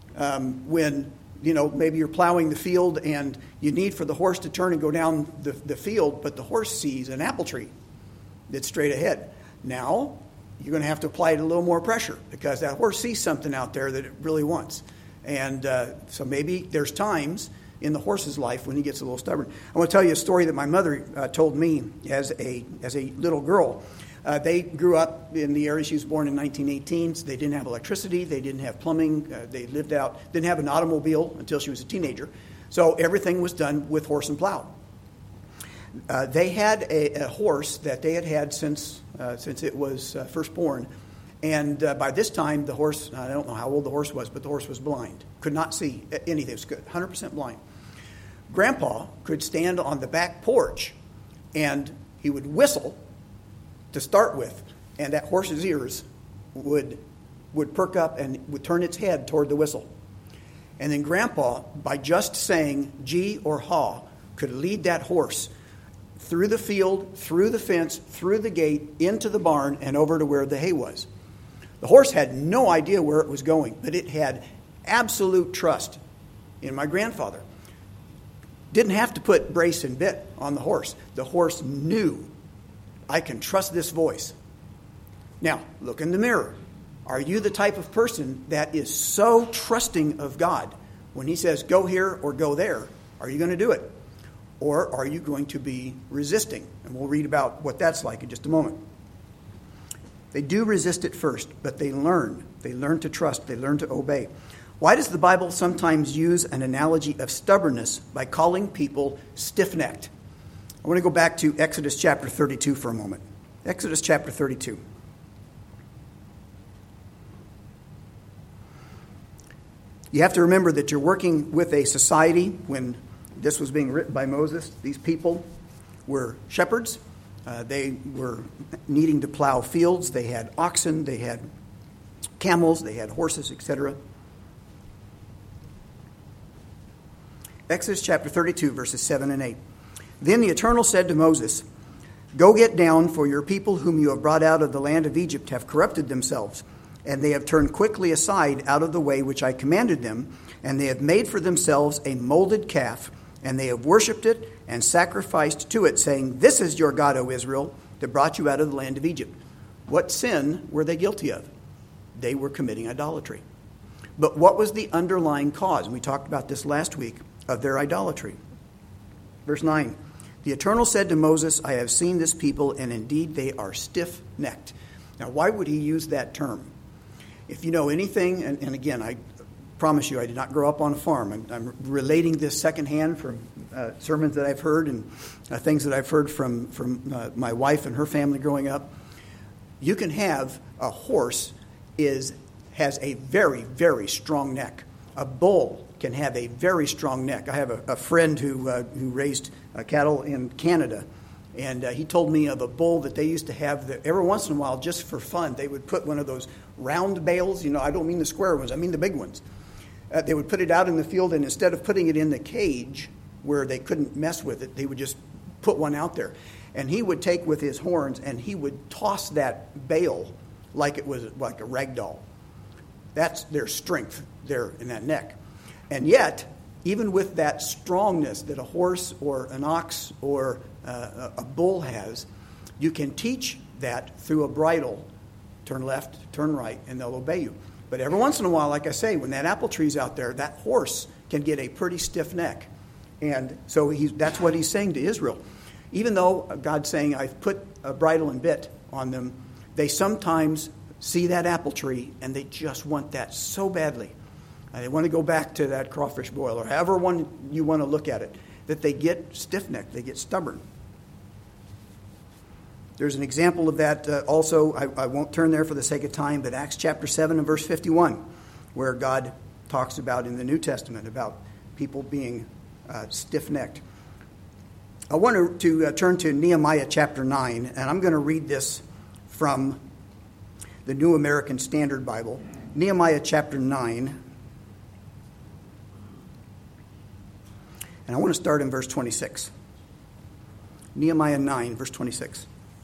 when, you know, maybe you're plowing the field and you need for the horse to turn and go down the field, but the horse sees an apple tree that's straight ahead. Now, you're going to have to apply it a little more pressure because that horse sees something out there that it really wants. And so maybe there's times in the horse's life when he gets a little stubborn. I want to tell you a story that my mother told me as a little girl. They grew up in the area. She was born in 1918. So they didn't have electricity. They didn't have plumbing. They lived out, didn't have an automobile until she was a teenager. So everything was done with horse and plow. They had a horse that they had had since it was first born. And by this time, the horse, I don't know how old the horse was, but the horse was blind. Could not see anything. It was good, 100% blind. Grandpa could stand on the back porch, and he would whistle to start with, and that horse's ears would perk up and would turn its head toward the whistle. And then Grandpa, by just saying gee or haw, could lead that horse through the field, through the fence, through the gate, into the barn, and over to where the hay was. The horse had no idea where it was going, but it had absolute trust in my grandfather. Didn't have to put brace and bit on the horse. The horse knew, I can trust this voice. Now, look in the mirror. Are you the type of person that is so trusting of God? When he says go here or go there, are you going to do it? Or are you going to be resisting? And we'll read about what that's like in just a moment. They do resist it first, but they learn. They learn to trust. They learn to obey. Why does the Bible sometimes use an analogy of stubbornness by calling people stiff-necked? I want to go back to Exodus chapter 32 for a moment. Exodus chapter 32. You have to remember that you're working with a society when this was being written by Moses. These people were shepherds. They were needing to plow fields. They had oxen. They had camels. They had horses, etc. Exodus chapter 32, verses 7 and 8. Then the Eternal said to Moses, go get down, for your people whom you have brought out of the land of Egypt have corrupted themselves, and they have turned quickly aside out of the way which I commanded them, and they have made for themselves a molded calf, and they have worshipped it and sacrificed to it, saying, this is your God, O Israel, that brought you out of the land of Egypt. What sin were they guilty of? They were committing idolatry. But what was the underlying cause? And we talked about this last week, of their idolatry. Verse 9, the Eternal said to Moses, I have seen this people, and indeed they are stiff-necked. Now, why would he use that term? If you know anything, and again, I promise you I did not grow up on a farm. I'm relating this secondhand from sermons that I've heard and things that I've heard from my wife and her family growing up. You can have a horse has a very, very strong neck. A bull can have a very strong neck. I have a friend who raised cattle in Canada, and he told me of a bull that they used to have that every once in a while, just for fun, they would put one of those round bales. You know, I don't mean the square ones. I mean the big ones. They would put it out in the field, and instead of putting it in the cage where they couldn't mess with it, they would just put one out there. And he would take with his horns, and he would toss that bale like it was like a rag doll. That's their strength there in that neck. And yet, even with that strongness that a horse or an ox or a bull has, you can teach that through a bridle. Turn left, turn right, and they'll obey you. But every once in a while, like I say, when that apple tree's out there, that horse can get a pretty stiff neck. And so that's what he's saying to Israel. Even though God's saying, I've put a bridle and bit on them, they sometimes see that apple tree and they just want that so badly. They want to go back to that crawfish boil or however one you want to look at it, that they get stiff-necked, they get stubborn. There's an example of that also. I won't turn there for the sake of time, but Acts chapter 7 and verse 51, where God talks about in the New Testament about people being stiff-necked. I want to turn to Nehemiah chapter 9, and I'm going to read this from the New American Standard Bible. Nehemiah chapter 9. And I want to start in verse 26. Nehemiah 9, verse 26.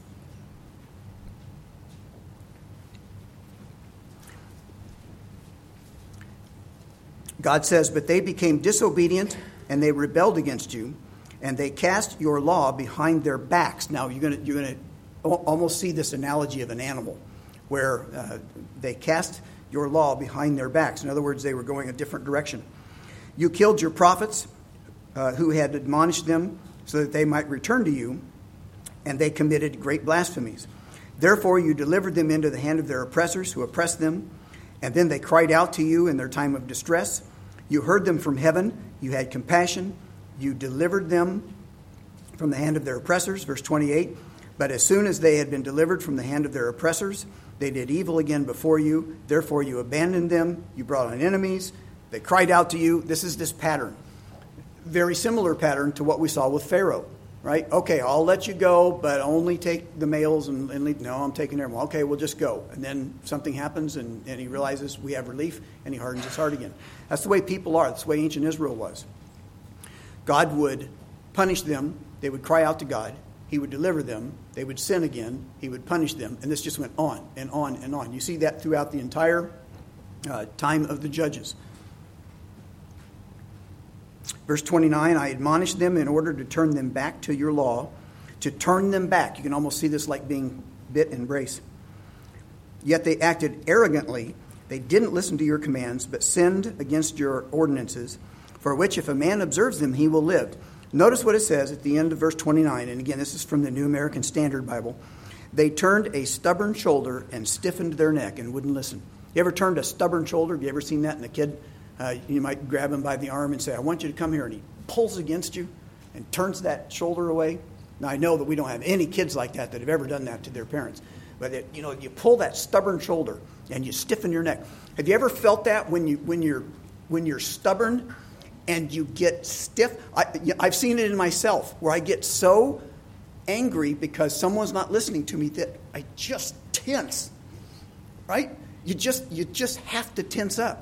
God says, "But they became disobedient, and they rebelled against you, and they cast your law behind their backs." Now, you're going to almost see this analogy of an animal, where they cast your law behind their backs. In other words, they were going a different direction. "You killed your prophets who had admonished them so that they might return to you, and they committed great blasphemies. Therefore you delivered them into the hand of their oppressors who oppressed them, and then they cried out to you in their time of distress. You heard them from heaven, you had compassion, you delivered them from the hand of their oppressors." Verse 28, "But as soon as they had been delivered from the hand of their oppressors, they did evil again before you. Therefore you abandoned them, you brought on enemies, they cried out to you." This is this pattern. Very similar pattern to what we saw with Pharaoh, right? Okay, I'll let you go, but only take the males and leave. No, I'm taking everyone. Okay, we'll just go. And then something happens, and he realizes we have relief, and he hardens his heart again. That's the way people are. That's the way ancient Israel was. God would punish them. They would cry out to God. He would deliver them. They would sin again. He would punish them. And this just went on and on and on. You see that throughout the entire time of the judges. Verse 29, "I admonished them in order to turn them back to your law," to turn them back. You can almost see this like being bit and brace. "Yet they acted arrogantly. They didn't listen to your commands, but sinned against your ordinances, for which if a man observes them, he will live." Notice what it says at the end of verse 29. And again, this is from the New American Standard Bible. "They turned a stubborn shoulder and stiffened their neck and wouldn't listen." You ever turned a stubborn shoulder? Have you ever seen that in a kid? You might grab him by the arm and say, "I want you to come here." And he pulls against you and turns that shoulder away. Now, I know that we don't have any kids like that have ever done that to their parents. But, you pull that stubborn shoulder and you stiffen your neck. Have you ever felt that when you're stubborn and you get stiff? I've seen it in myself where I get so angry because someone's not listening to me that I just tense, right? You just have to tense up.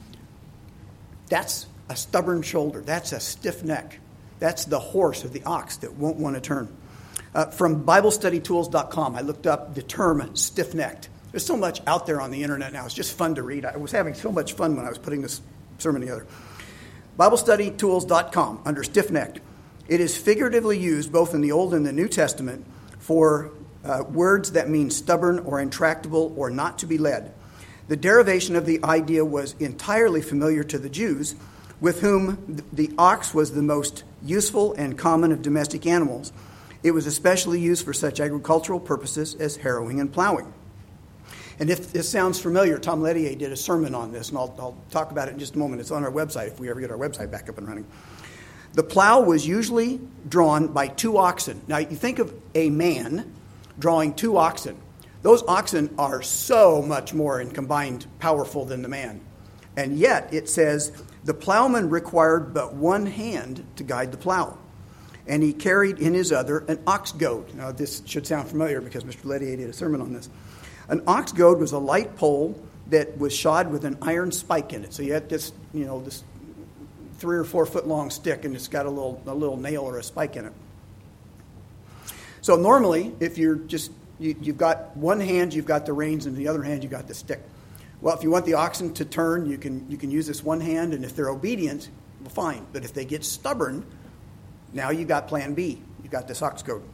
That's a stubborn shoulder. That's a stiff neck. That's the horse or the ox that won't want to turn. From BibleStudyTools.com, I looked up the term stiff-necked. There's so much out there on the internet now. It's just fun to read. I was having so much fun when I was putting this sermon together. BibleStudyTools.com, under stiff-necked. It is figuratively used both in the Old and the New Testament for words that mean stubborn or intractable or not to be led. The derivation of the idea was entirely familiar to the Jews, with whom the ox was the most useful and common of domestic animals. It was especially used for such agricultural purposes as harrowing and plowing. And if this sounds familiar, Tom Lettier did a sermon on this, and I'll talk about it in just a moment. It's on our website if we ever get our website back up and running. The plow was usually drawn by two oxen. Now, you think of a man drawing two oxen. Those oxen are so much more in combined powerful than the man. And yet, it says, the plowman required but one hand to guide the plow. And he carried in his other an ox goad. Now, this should sound familiar because Mr. Lettier did a sermon on this. An ox goad was a light pole that was shod with an iron spike in it. So you had this, this 3 or 4 foot long stick, and it's got a little nail or a spike in it. So normally, if you've got one hand, you've got the reins, and the other hand, you've got the stick. Well, if you want the oxen to turn, you can use this one hand, and if they're obedient, well, fine. But if they get stubborn, now you've got plan B. You've got this ox goad.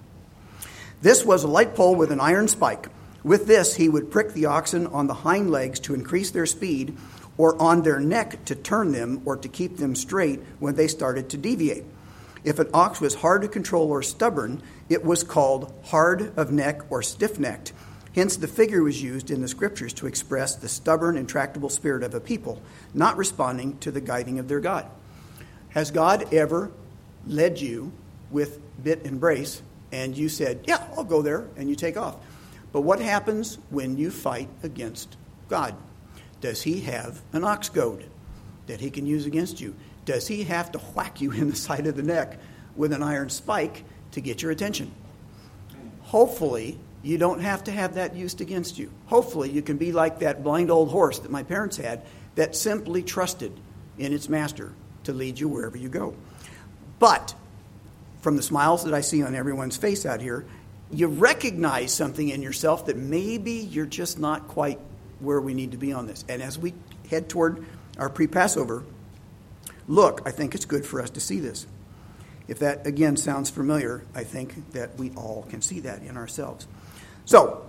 This was a light pole with an iron spike. With this, he would prick the oxen on the hind legs to increase their speed, or on their neck to turn them or to keep them straight when they started to deviate. If an ox was hard to control or stubborn, it was called hard of neck or stiff-necked. Hence, the figure was used in the scriptures to express the stubborn, intractable spirit of a people, not responding to the guiding of their God. Has God ever led you with bit and brace, and you said, yeah, I'll go there, and you take off? But what happens when you fight against God? Does he have an ox goad that he can use against you? Does he have to whack you in the side of the neck with an iron spike to get your attention? Hopefully, you don't have to have that used against you. Hopefully, you can be like that blind old horse that my parents had that simply trusted in its master to lead you wherever you go. But from the smiles that I see on everyone's face out here, you recognize something in yourself that maybe you're just not quite where we need to be on this. And as we head toward our pre-Passover look, I think it's good for us to see this. If that, again, sounds familiar, I think that we all can see that in ourselves. So,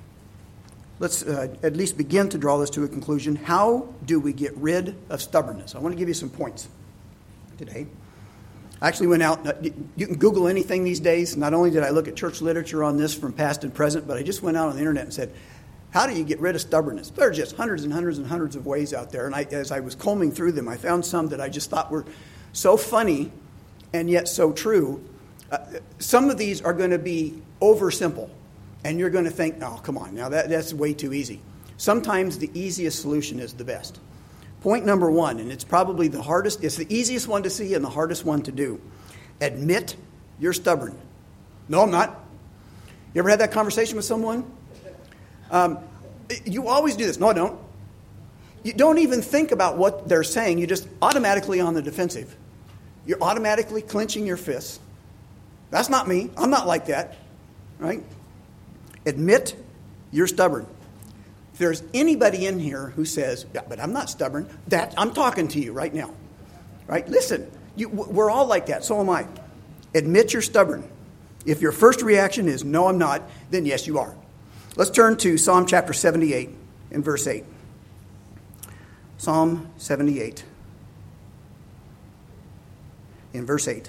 let's at least begin to draw this to a conclusion. How do we get rid of stubbornness? I want to give you some points today. I actually went out, you can Google anything these days. Not only did I look at church literature on this from past and present, but I just went out on the internet and said, how do you get rid of stubbornness? There are just hundreds and hundreds and hundreds of ways out there. And as I was combing through them, I found some that I just thought were so funny and yet so true. Some of these are going to be oversimple. And you're going to think, oh, come on, now that's way too easy. Sometimes the easiest solution is the best. Point number 1, and it's probably the hardest, it's the easiest one to see and the hardest one to do. Admit you're stubborn. No, I'm not. You ever had that conversation with someone? You always do this. No, I don't. You don't even think about what they're saying. You just automatically on the defensive. You're automatically clenching your fists. That's not me. I'm not like that. Right? Admit you're stubborn. If there's anybody in here who says, yeah, but I'm not stubborn, I'm talking to you right now. Right? Listen, we're all like that. So am I. Admit you're stubborn. If your first reaction is, no, I'm not, then yes, you are. Let's turn to Psalm chapter 78 and verse 8. Psalm 78 in verse 8.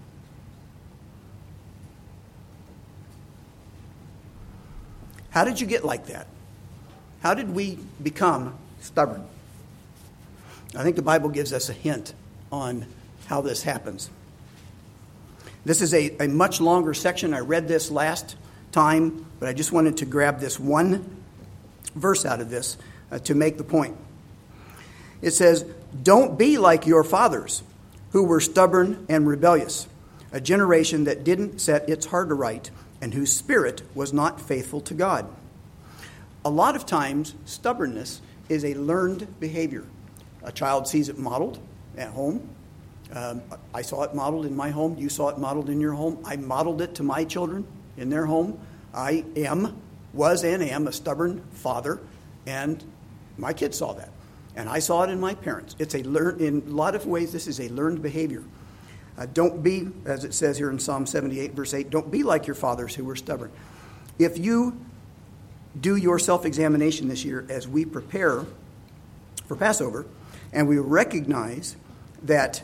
How did you get like that? How did we become stubborn? I think the Bible gives us a hint on how this happens. This is a much longer section. I read this last time, but I just wanted to grab this one verse out of this to make the point. It says, "Don't be like your fathers, who were stubborn and rebellious, a generation that didn't set its heart aright, and whose spirit was not faithful to God." A lot of times, stubbornness is a learned behavior. A child sees it modeled at home. I saw it modeled in my home. You saw it modeled in your home. I modeled it to my children in their home. I was and am a stubborn father, and my kids saw that. And I saw it in my parents. In a lot of ways, this is a learned behavior. Don't be, as it says here in Psalm 78, verse 8, don't be like your fathers who were stubborn. If you do your self-examination this year as we prepare for Passover, and we recognize that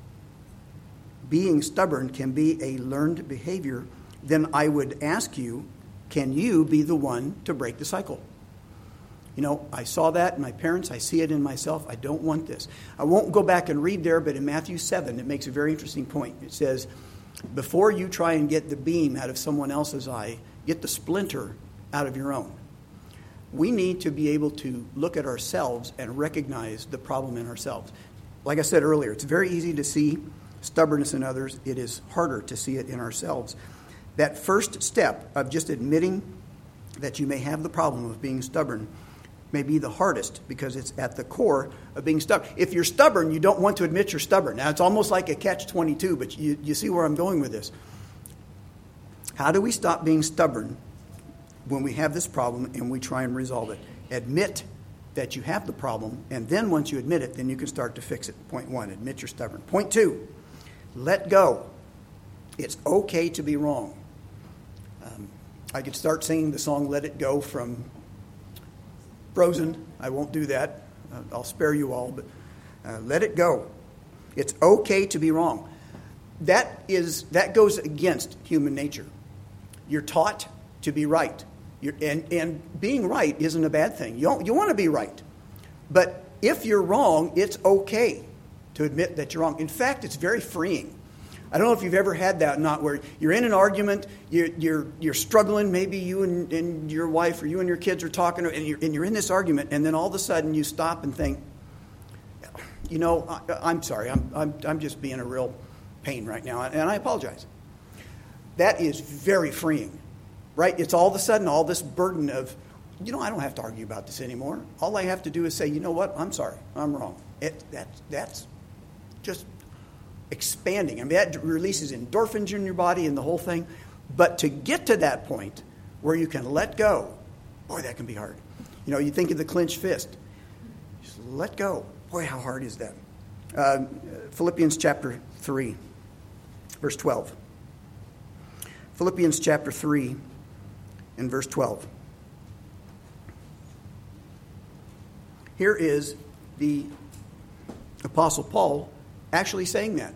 being stubborn can be a learned behavior, then I would ask you, can you be the one to break the cycle? You know, I saw that in my parents. I see it in myself. I don't want this. I won't go back and read there, but in Matthew 7, it makes a very interesting point. It says, before you try and get the beam out of someone else's eye, get the splinter out of your own. We need to be able to look at ourselves and recognize the problem in ourselves. Like I said earlier, it's very easy to see stubbornness in others. It is harder to see it in ourselves. That first step of just admitting that you may have the problem of being stubborn may be the hardest because it's at the core of being stubborn. If you're stubborn, you don't want to admit you're stubborn. Now, it's almost like a catch-22, but you see where I'm going with this. How do we stop being stubborn when we have this problem and we try and resolve it? Admit that you have the problem, and then once you admit it, then you can start to fix it. Point 1, admit you're stubborn. Point 2, let go. It's okay to be wrong. I could start singing the song Let It Go from Frozen. I won't do that. I'll spare you all, but let it go. It's okay to be wrong. That goes against human nature. You're taught to be right. And being right isn't a bad thing. You want to be right. But if you're wrong, it's okay to admit that you're wrong. In fact, it's very freeing. I don't know if you've ever had that or not, where you're in an argument, you're struggling, maybe you and your wife or you and your kids are talking, and you're in this argument, and then all of a sudden you stop and think, I'm sorry, I'm just being a real pain right now, and I apologize. That is very freeing, right? It's all of a sudden all this burden of, I don't have to argue about this anymore. All I have to do is say, you know what, I'm sorry, I'm wrong. That's just expanding. I mean, that releases endorphins in your body and the whole thing. But to get to that point where you can let go, boy, that can be hard. You think of the clenched fist. Just let go. Boy, how hard is that? Philippians chapter 3, verse 12. Philippians chapter 3 and verse 12. Here is the Apostle Paul actually saying that.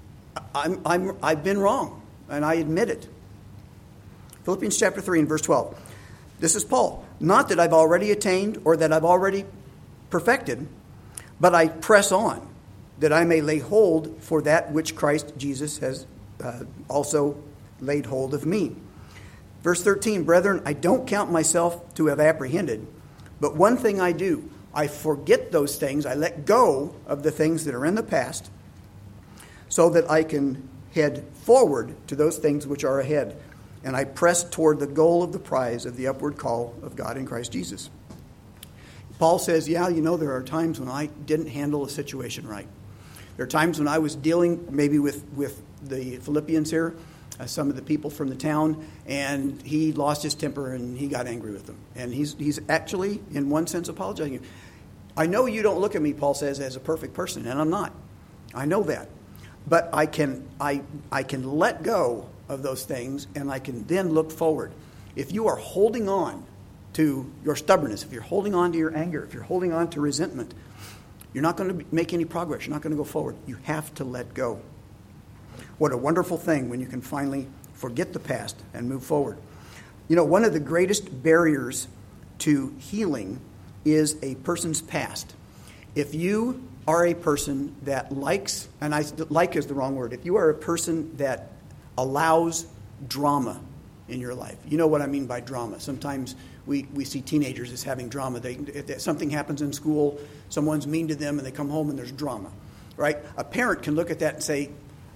I've been wrong, and I admit it. Philippians chapter 3 and verse 12. This is Paul. Not that I've already attained or that I've already perfected, but I press on, that I may lay hold for that which Christ Jesus has also laid hold of me. Verse 13, brethren, I don't count myself to have apprehended, but one thing I do, I forget those things, I let go of the things that are in the past, so that I can head forward to those things which are ahead. And I press toward the goal of the prize of the upward call of God in Christ Jesus. Paul says, there are times when I didn't handle a situation right. There are times when I was dealing maybe with the Philippians here, some of the people from the town, and he lost his temper and he got angry with them. And he's actually, in one sense, apologizing. I know you don't look at me, Paul says, as a perfect person, and I'm not. I know that. But I can let go of those things, and I can then look forward. If you are holding on to your stubbornness, if you're holding on to your anger, if you're holding on to resentment, you're not going to make any progress. You're not going to go forward. You have to let go. What a wonderful thing when you can finally forget the past and move forward. One of the greatest barriers to healing is a person's past. If you are a person that likes, and like is the wrong word, if you are a person that allows drama in your life, you know what I mean by drama. Sometimes we see teenagers as having drama. If something happens in school, someone's mean to them, and they come home and there's drama, right? A parent can look at that and say,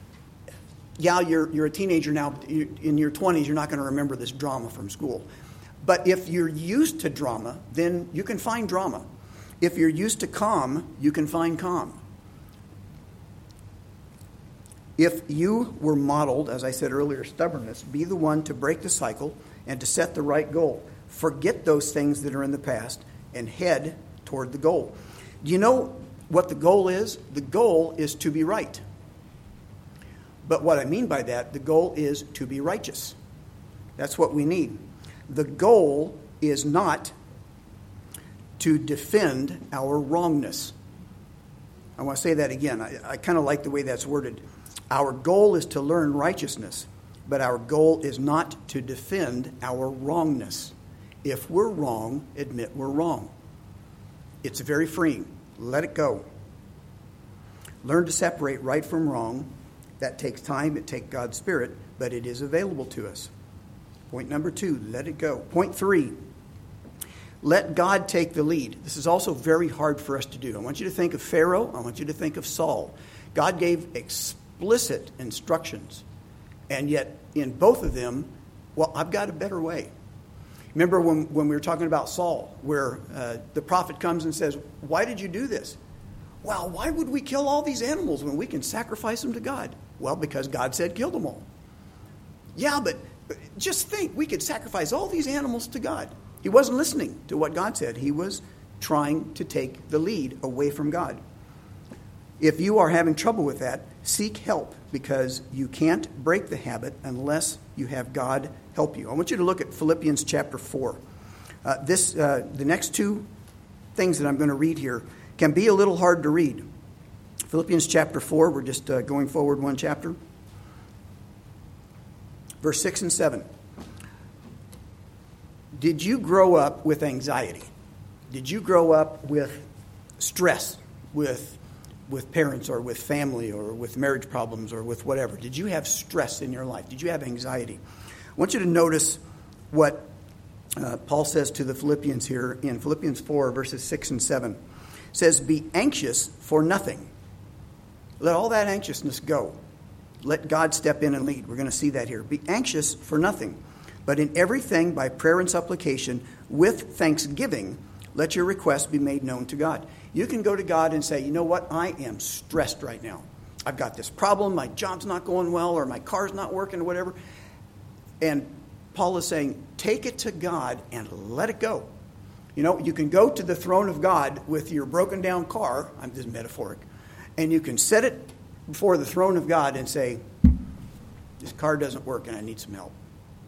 you're a teenager now, in your 20s, you're not going to remember this drama from school. But if you're used to drama, then you can find drama. If you're used to calm, you can find calm. If you were modeled, as I said earlier, stubbornness, be the one to break the cycle and to set the right goal. Forget those things that are in the past and head toward the goal. Do you know what the goal is? The goal is to be right. But what I mean by that, the goal is to be righteous. That's what we need. The goal is not to defend our wrongness. I want to say that again. I kind of like the way that's worded. Our goal is to learn righteousness, but our goal is not to defend our wrongness. If we're wrong, admit we're wrong. It's very freeing. Let it go. Learn to separate right from wrong. That takes time. It takes God's Spirit, but it is available to us. Point number 2, let it go. Point 3, let God take the lead. This is also very hard for us to do. I want you to think of Pharaoh. I want you to think of Saul. God gave explicit instructions, and yet in both of them, I've got a better way. Remember when we were talking about Saul, where the prophet comes and says, why did you do this? Well, why would we kill all these animals when we can sacrifice them to God? Well, because God said kill them all. Yeah, but just think, we could sacrifice all these animals to God. He wasn't listening to what God said. He was trying to take the lead away from God. If you are having trouble with that, seek help, because you can't break the habit unless you have God help you. I want you to look at Philippians chapter 4. The next two things that I'm going to read here can be a little hard to read. Philippians chapter 4, we're just going forward one chapter. Verse 6 and 7. Did you grow up with anxiety? Did you grow up with stress, with parents or with family or with marriage problems or with whatever? Did you have stress in your life? Did you have anxiety? I want you to notice what Paul says to the Philippians here in Philippians 4, verses 6 and 7. It says, be anxious for nothing. Let all that anxiousness go. Let God step in and lead. We're going to see that here. Be anxious for nothing, but in everything by prayer and supplication with thanksgiving, let your requests be made known to God. You can go to God and say, you know what? I am stressed right now. I've got this problem. My job's not going well, or my car's not working, or whatever. And Paul is saying, take it to God and let it go. You know, you can go to the throne of God with your broken down car. This is metaphoric. And you can set it before the throne of God and say, this car doesn't work and I need some help.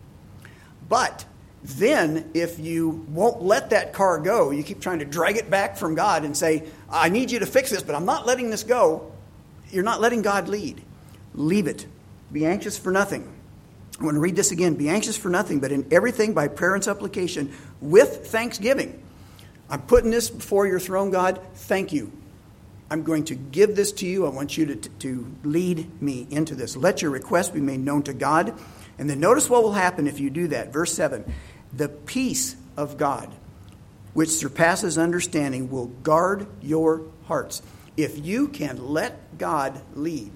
But then if you won't let that car go, you keep trying to drag it back from God and say, I need you to fix this, but I'm not letting this go. You're not letting God lead. Leave it. Be anxious for nothing. I'm going to read this again. Be anxious for nothing, but in everything by prayer and supplication with thanksgiving. I'm putting this before your throne, God. Thank you. I'm going to give this to you. I want you to lead me into this. Let your request be made known to God. And then notice what will happen if you do that. Verse 7. The peace of God, which surpasses understanding, will guard your hearts. If you can let God lead,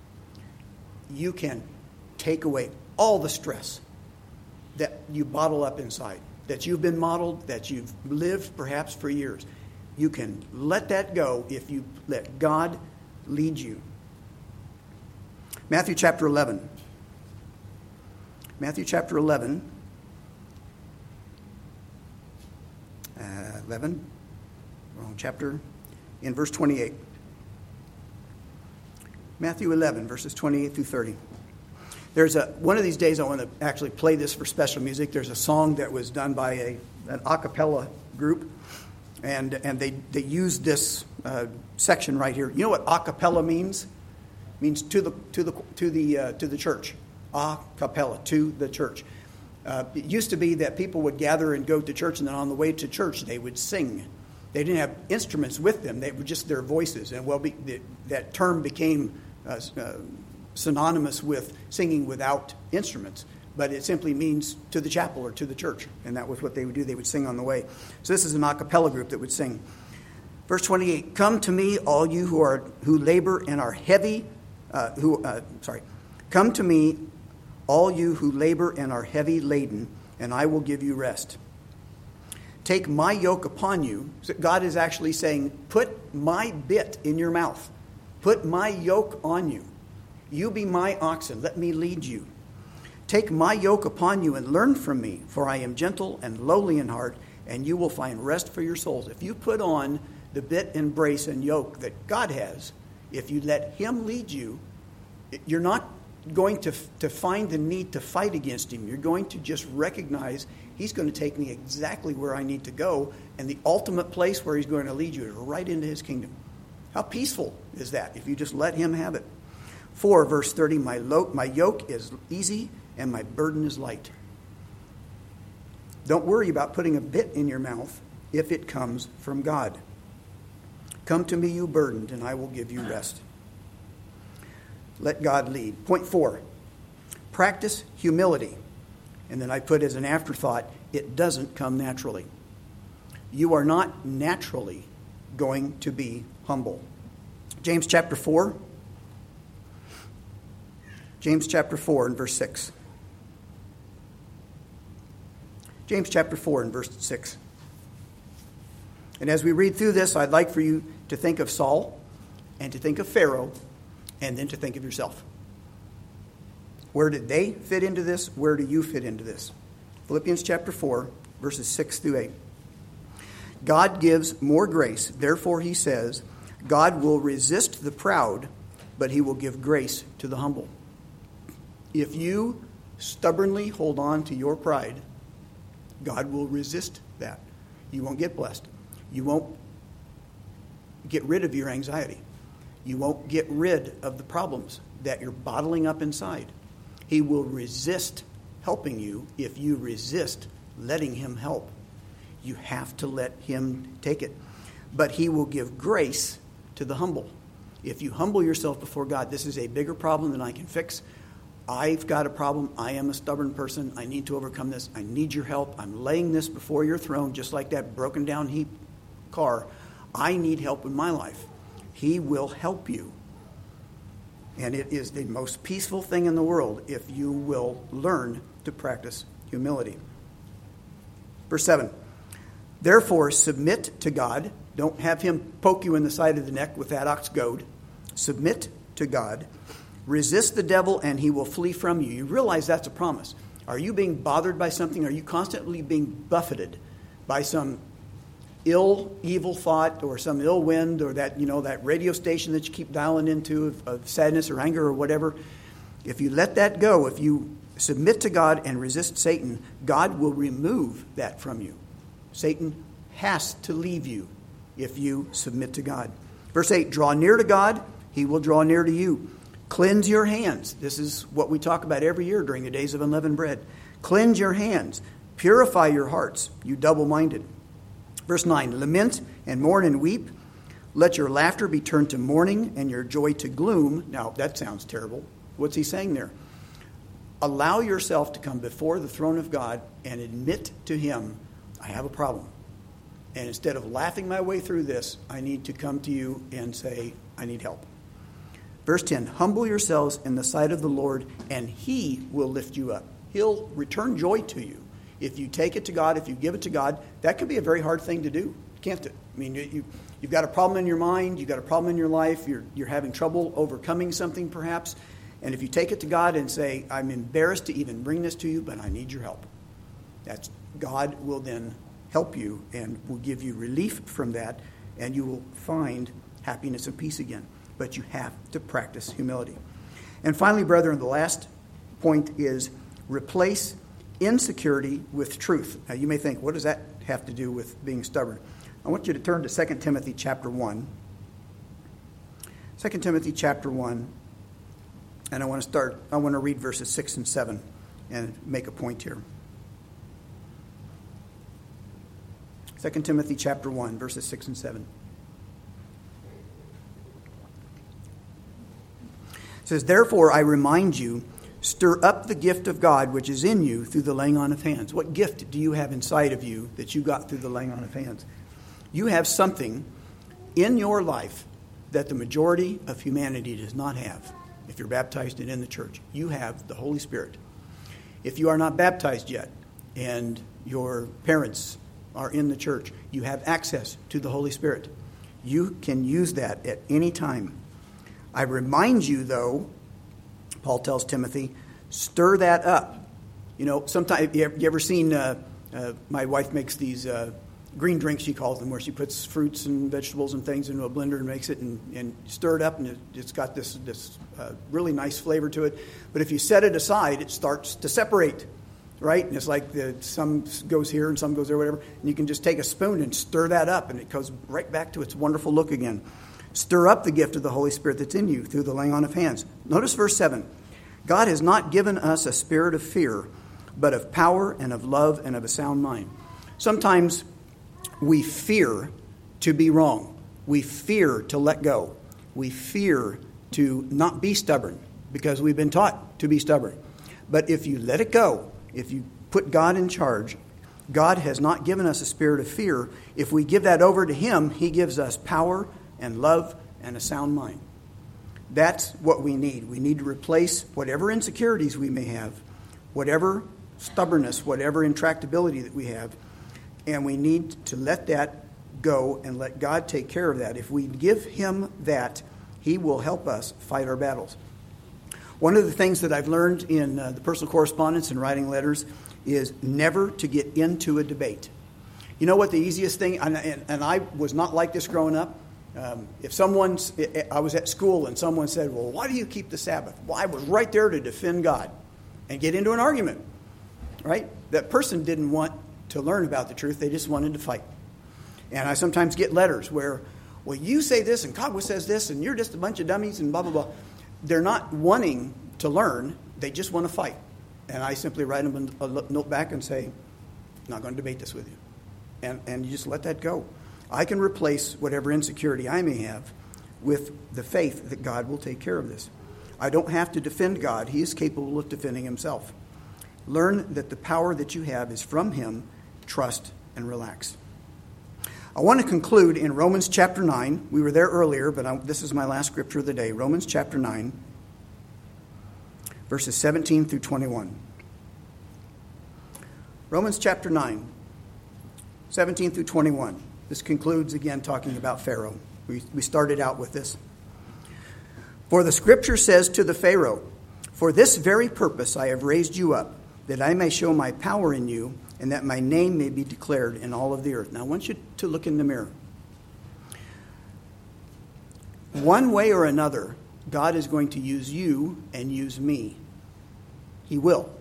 you can take away all the stress that you bottle up inside, that you've been modeled, that you've lived perhaps for years. You can let that go if you let God lead you. Matthew chapter 11. Matthew chapter 11. 11. Wrong chapter. In verse 28. Matthew 11, verses 28 through 30. There's one of these days I want to actually play this for special music. There's a song that was done by an a cappella group. And they used this section right here. You know what a cappella means? It means to the church. A cappella, to the church. It used to be that people would gather and go to church, and then on the way to church they would sing. They didn't have instruments with them; they were just their voices. And that term became synonymous with singing without instruments. But it simply means to the chapel or to the church. And that was what they would do. They would sing on the way. So this is an a cappella group that would sing. Verse 28, come to me, all you who labor and are heavy, come to me, all you who labor and are heavy laden, and I will give you rest. Take my yoke upon you. So God is actually saying, put my bit in your mouth. Put my yoke on you. You be my oxen. Let me lead you. Take my yoke upon you and learn from me, for I am gentle and lowly in heart, and you will find rest for your souls. If you put on the bit and brace and yoke that God has, if you let him lead you, you're not going to find the need to fight against him. You're going to just recognize he's going to take me exactly where I need to go, and the ultimate place where he's going to lead you is right into his kingdom. How peaceful is that if you just let him have it? 4, verse 30, my yoke is easy and my burden is light. Don't worry about putting a bit in your mouth if it comes from God. Come to me, you burdened, and I will give you rest. Let God lead. Point 4, practice humility. And then I put as an afterthought, it doesn't come naturally. You are not naturally going to be humble. James chapter 4. James chapter 4 and verse 6. James chapter 4 and verse 6. And as we read through this, I'd like for you to think of Saul and to think of Pharaoh and then to think of yourself. Where did they fit into this? Where do you fit into this? Philippians chapter 4, verses 6 through 8. God gives more grace. Therefore, he says, God will resist the proud, but he will give grace to the humble. If you stubbornly hold on to your pride, God will resist that. You won't get blessed. You won't get rid of your anxiety. You won't get rid of the problems that you're bottling up inside. He will resist helping you if you resist letting him help. You have to let him take it. But he will give grace to the humble. If you humble yourself before God, this is a bigger problem than I can fix. I've got a problem. I am a stubborn person. I need to overcome this. I need your help. I'm laying this before your throne, just like that broken down car. I need help in my life. He will help you. And it is the most peaceful thing in the world if you will learn to practice humility. Verse 7. Therefore, submit to God. Don't have him poke you in the side of the neck with that ox goad. Submit to God. Resist the devil and he will flee from you. You realize that's a promise. Are you being bothered by something? Are you constantly being buffeted by some evil thought or some ill wind or that radio station that you keep dialing into of sadness or anger or whatever? If you let that go, if you submit to God and resist Satan, God will remove that from you. Satan has to leave you if you submit to God. Verse 8, draw near to God, he will draw near to you. Cleanse your hands. This is what we talk about every year during the days of unleavened bread. Cleanse your hands. Purify your hearts, you double-minded. Verse 9, lament and mourn and weep. Let your laughter be turned to mourning and your joy to gloom. Now, that sounds terrible. What's he saying there? Allow yourself to come before the throne of God and admit to him, I have a problem. And instead of laughing my way through this, I need to come to you and say, I need help. Verse 10, humble yourselves in the sight of the Lord, and he will lift you up. He'll return joy to you. If you take it to God, if you give it to God, that can be a very hard thing to do, can't it? I mean, you've got a problem in your mind, you've got a problem in your life, you're having trouble overcoming something perhaps, and if you take it to God and say, I'm embarrassed to even bring this to you, but I need your help, God will then help you and will give you relief from that, and you will find happiness and peace again. But you have to practice humility. And finally, brethren, the last point is replace insecurity with truth. Now, you may think, what does that have to do with being stubborn? I want you to turn to 2 Timothy chapter 1. 2 Timothy chapter 1, and I want to read verses 6 and 7 and make a point here. 2 Timothy chapter 1, verses 6 and 7. It says, therefore I remind you, stir up the gift of God which is in you through the laying on of hands. What gift do you have inside of you that you got through the laying on of hands? You have something in your life that the majority of humanity does not have. If you're baptized and in the church, you have the Holy Spirit. If you are not baptized yet and your parents are in the church, you have access to the Holy Spirit. You can use that at any time. I remind you, though, Paul tells Timothy, stir that up. You know, sometimes, you ever seen, my wife makes these green drinks, she calls them, where she puts fruits and vegetables and things into a blender and makes it and stir it up, and it's got this really nice flavor to it. But if you set it aside, it starts to separate, right? And it's like some goes here and some goes there, whatever. And you can just take a spoon and stir that up, and it goes right back to its wonderful look again. Stir up the gift of the Holy Spirit that's in you through the laying on of hands. Notice verse 7. God has not given us a spirit of fear, but of power and of love and of a sound mind. Sometimes we fear to be wrong. We fear to let go. We fear to not be stubborn because we've been taught to be stubborn. But if you let it go, if you put God in charge, God has not given us a spirit of fear. If we give that over to Him, He gives us power and love and a sound mind. That's what we need. We need to replace whatever insecurities we may have, whatever stubbornness, whatever intractability that we have, and we need to let that go and let God take care of that. If we give him that, he will help us fight our battles. One of the things that I've learned in the personal correspondence and writing letters is never to get into a debate. You know what the easiest thing, and I was not like this growing up. I was at school and someone said, well, why do you keep the Sabbath? Well, I was right there to defend God and get into an argument, right? That person didn't want to learn about the truth. They just wanted to fight. And I sometimes get letters where, well, you say this and God says this and you're just a bunch of dummies and blah, blah, blah. They're not wanting to learn. They just want to fight. And I simply write them a note back and say, I'm not going to debate this with you. And you just let that go. I can replace whatever insecurity I may have with the faith that God will take care of this. I don't have to defend God. He is capable of defending himself. Learn that the power that you have is from him. Trust and relax. I want to conclude in Romans chapter 9. We were there earlier, but this is my last scripture of the day. Romans chapter 9, verses 17 through 21. Romans chapter 9, 17 through 21. This concludes again talking about Pharaoh. We started out with this. For the scripture says to the Pharaoh, for this very purpose I have raised you up, that I may show my power in you, and that my name may be declared in all of the earth. Now I want you to look in the mirror. One way or another, God is going to use you and use me. He will.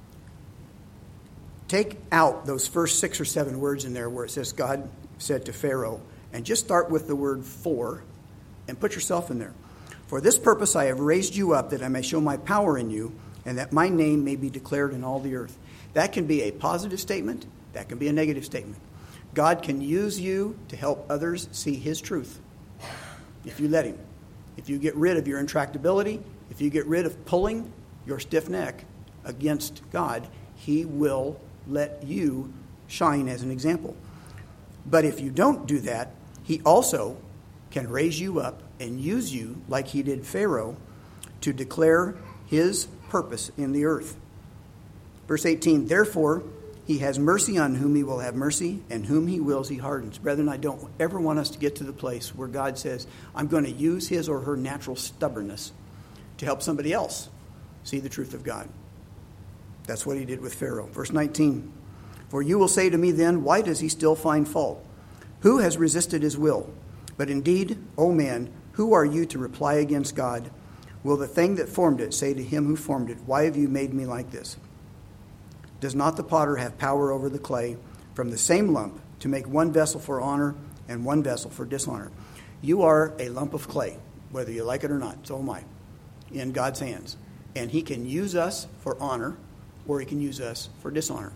Take out those first 6 or 7 words in there where it says God said to Pharaoh, and just start with the word for and put yourself in there. For this purpose I have raised you up, that I may show my power in you, and that my name may be declared in all the earth. That can be a positive statement. That can be a negative statement. God can use you to help others see his truth if you let him. If you get rid of your intractability, if you get rid of pulling your stiff neck against God, he will let you shine as an example. But if you don't do that, he also can raise you up and use you like he did Pharaoh to declare his purpose in the earth. Verse 18, therefore he has mercy on whom he will have mercy, and whom he wills he hardens. Brethren, I don't ever want us to get to the place where God says, I'm going to use his or her natural stubbornness to help somebody else see the truth of God. That's what he did with Pharaoh. Verse 19, for you will say to me then, why does he still find fault? Who has resisted his will? But indeed, O man, who are you to reply against God? Will the thing that formed it say to him who formed it, why have you made me like this? Does not the potter have power over the clay from the same lump to make one vessel for honor and one vessel for dishonor? You are a lump of clay, whether you like it or not. So am I, in God's hands. And he can use us for honor, or he can use us for dishonor.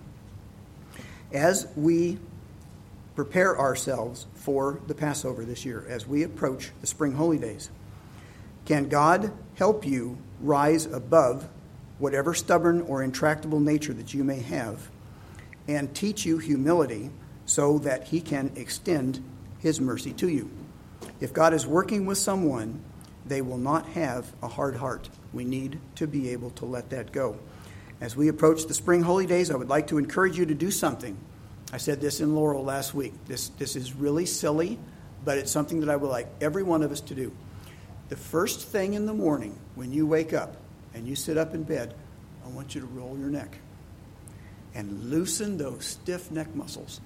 As we prepare ourselves for the Passover this year, as we approach the spring holy days, can God help you rise above whatever stubborn or intractable nature that you may have, and teach you humility so that he can extend his mercy to you? If God is working with someone, they will not have a hard heart. We need to be able to let that go. As we approach the spring holy days, I would like to encourage you to do something. I said this in Laurel last week. This is really silly, but it's something that I would like every one of us to do. The first thing in the morning when you wake up and you sit up in bed, I want you to roll your neck and loosen those stiff neck muscles.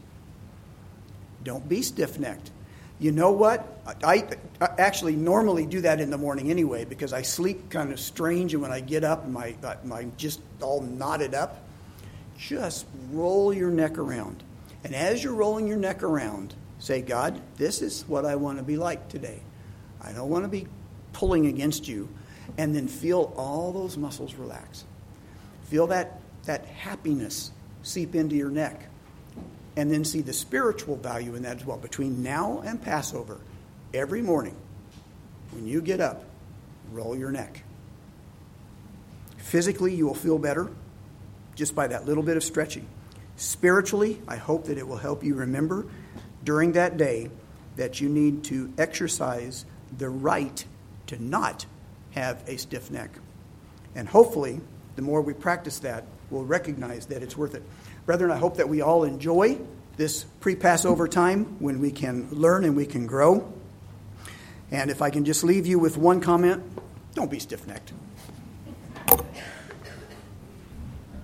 Don't be stiff-necked. You know what? I actually normally do that in the morning anyway, because I sleep kind of strange, and when I get up, my just all knotted up. Just roll your neck around. And as you're rolling your neck around, say, God, this is what I want to be like today. I don't want to be pulling against you. And then feel all those muscles relax. Feel that happiness seep into your neck. And then see the spiritual value in that as well. Between now and Passover, every morning, when you get up, roll your neck. Physically, you will feel better just by that little bit of stretching. Spiritually, I hope that it will help you remember during that day that you need to exercise the right to not have a stiff neck. And hopefully, the more we practice that, we'll recognize that it's worth it. Brethren, I hope that we all enjoy this pre-Passover time when we can learn and we can grow. And if I can just leave you with one comment, don't be stiff-necked.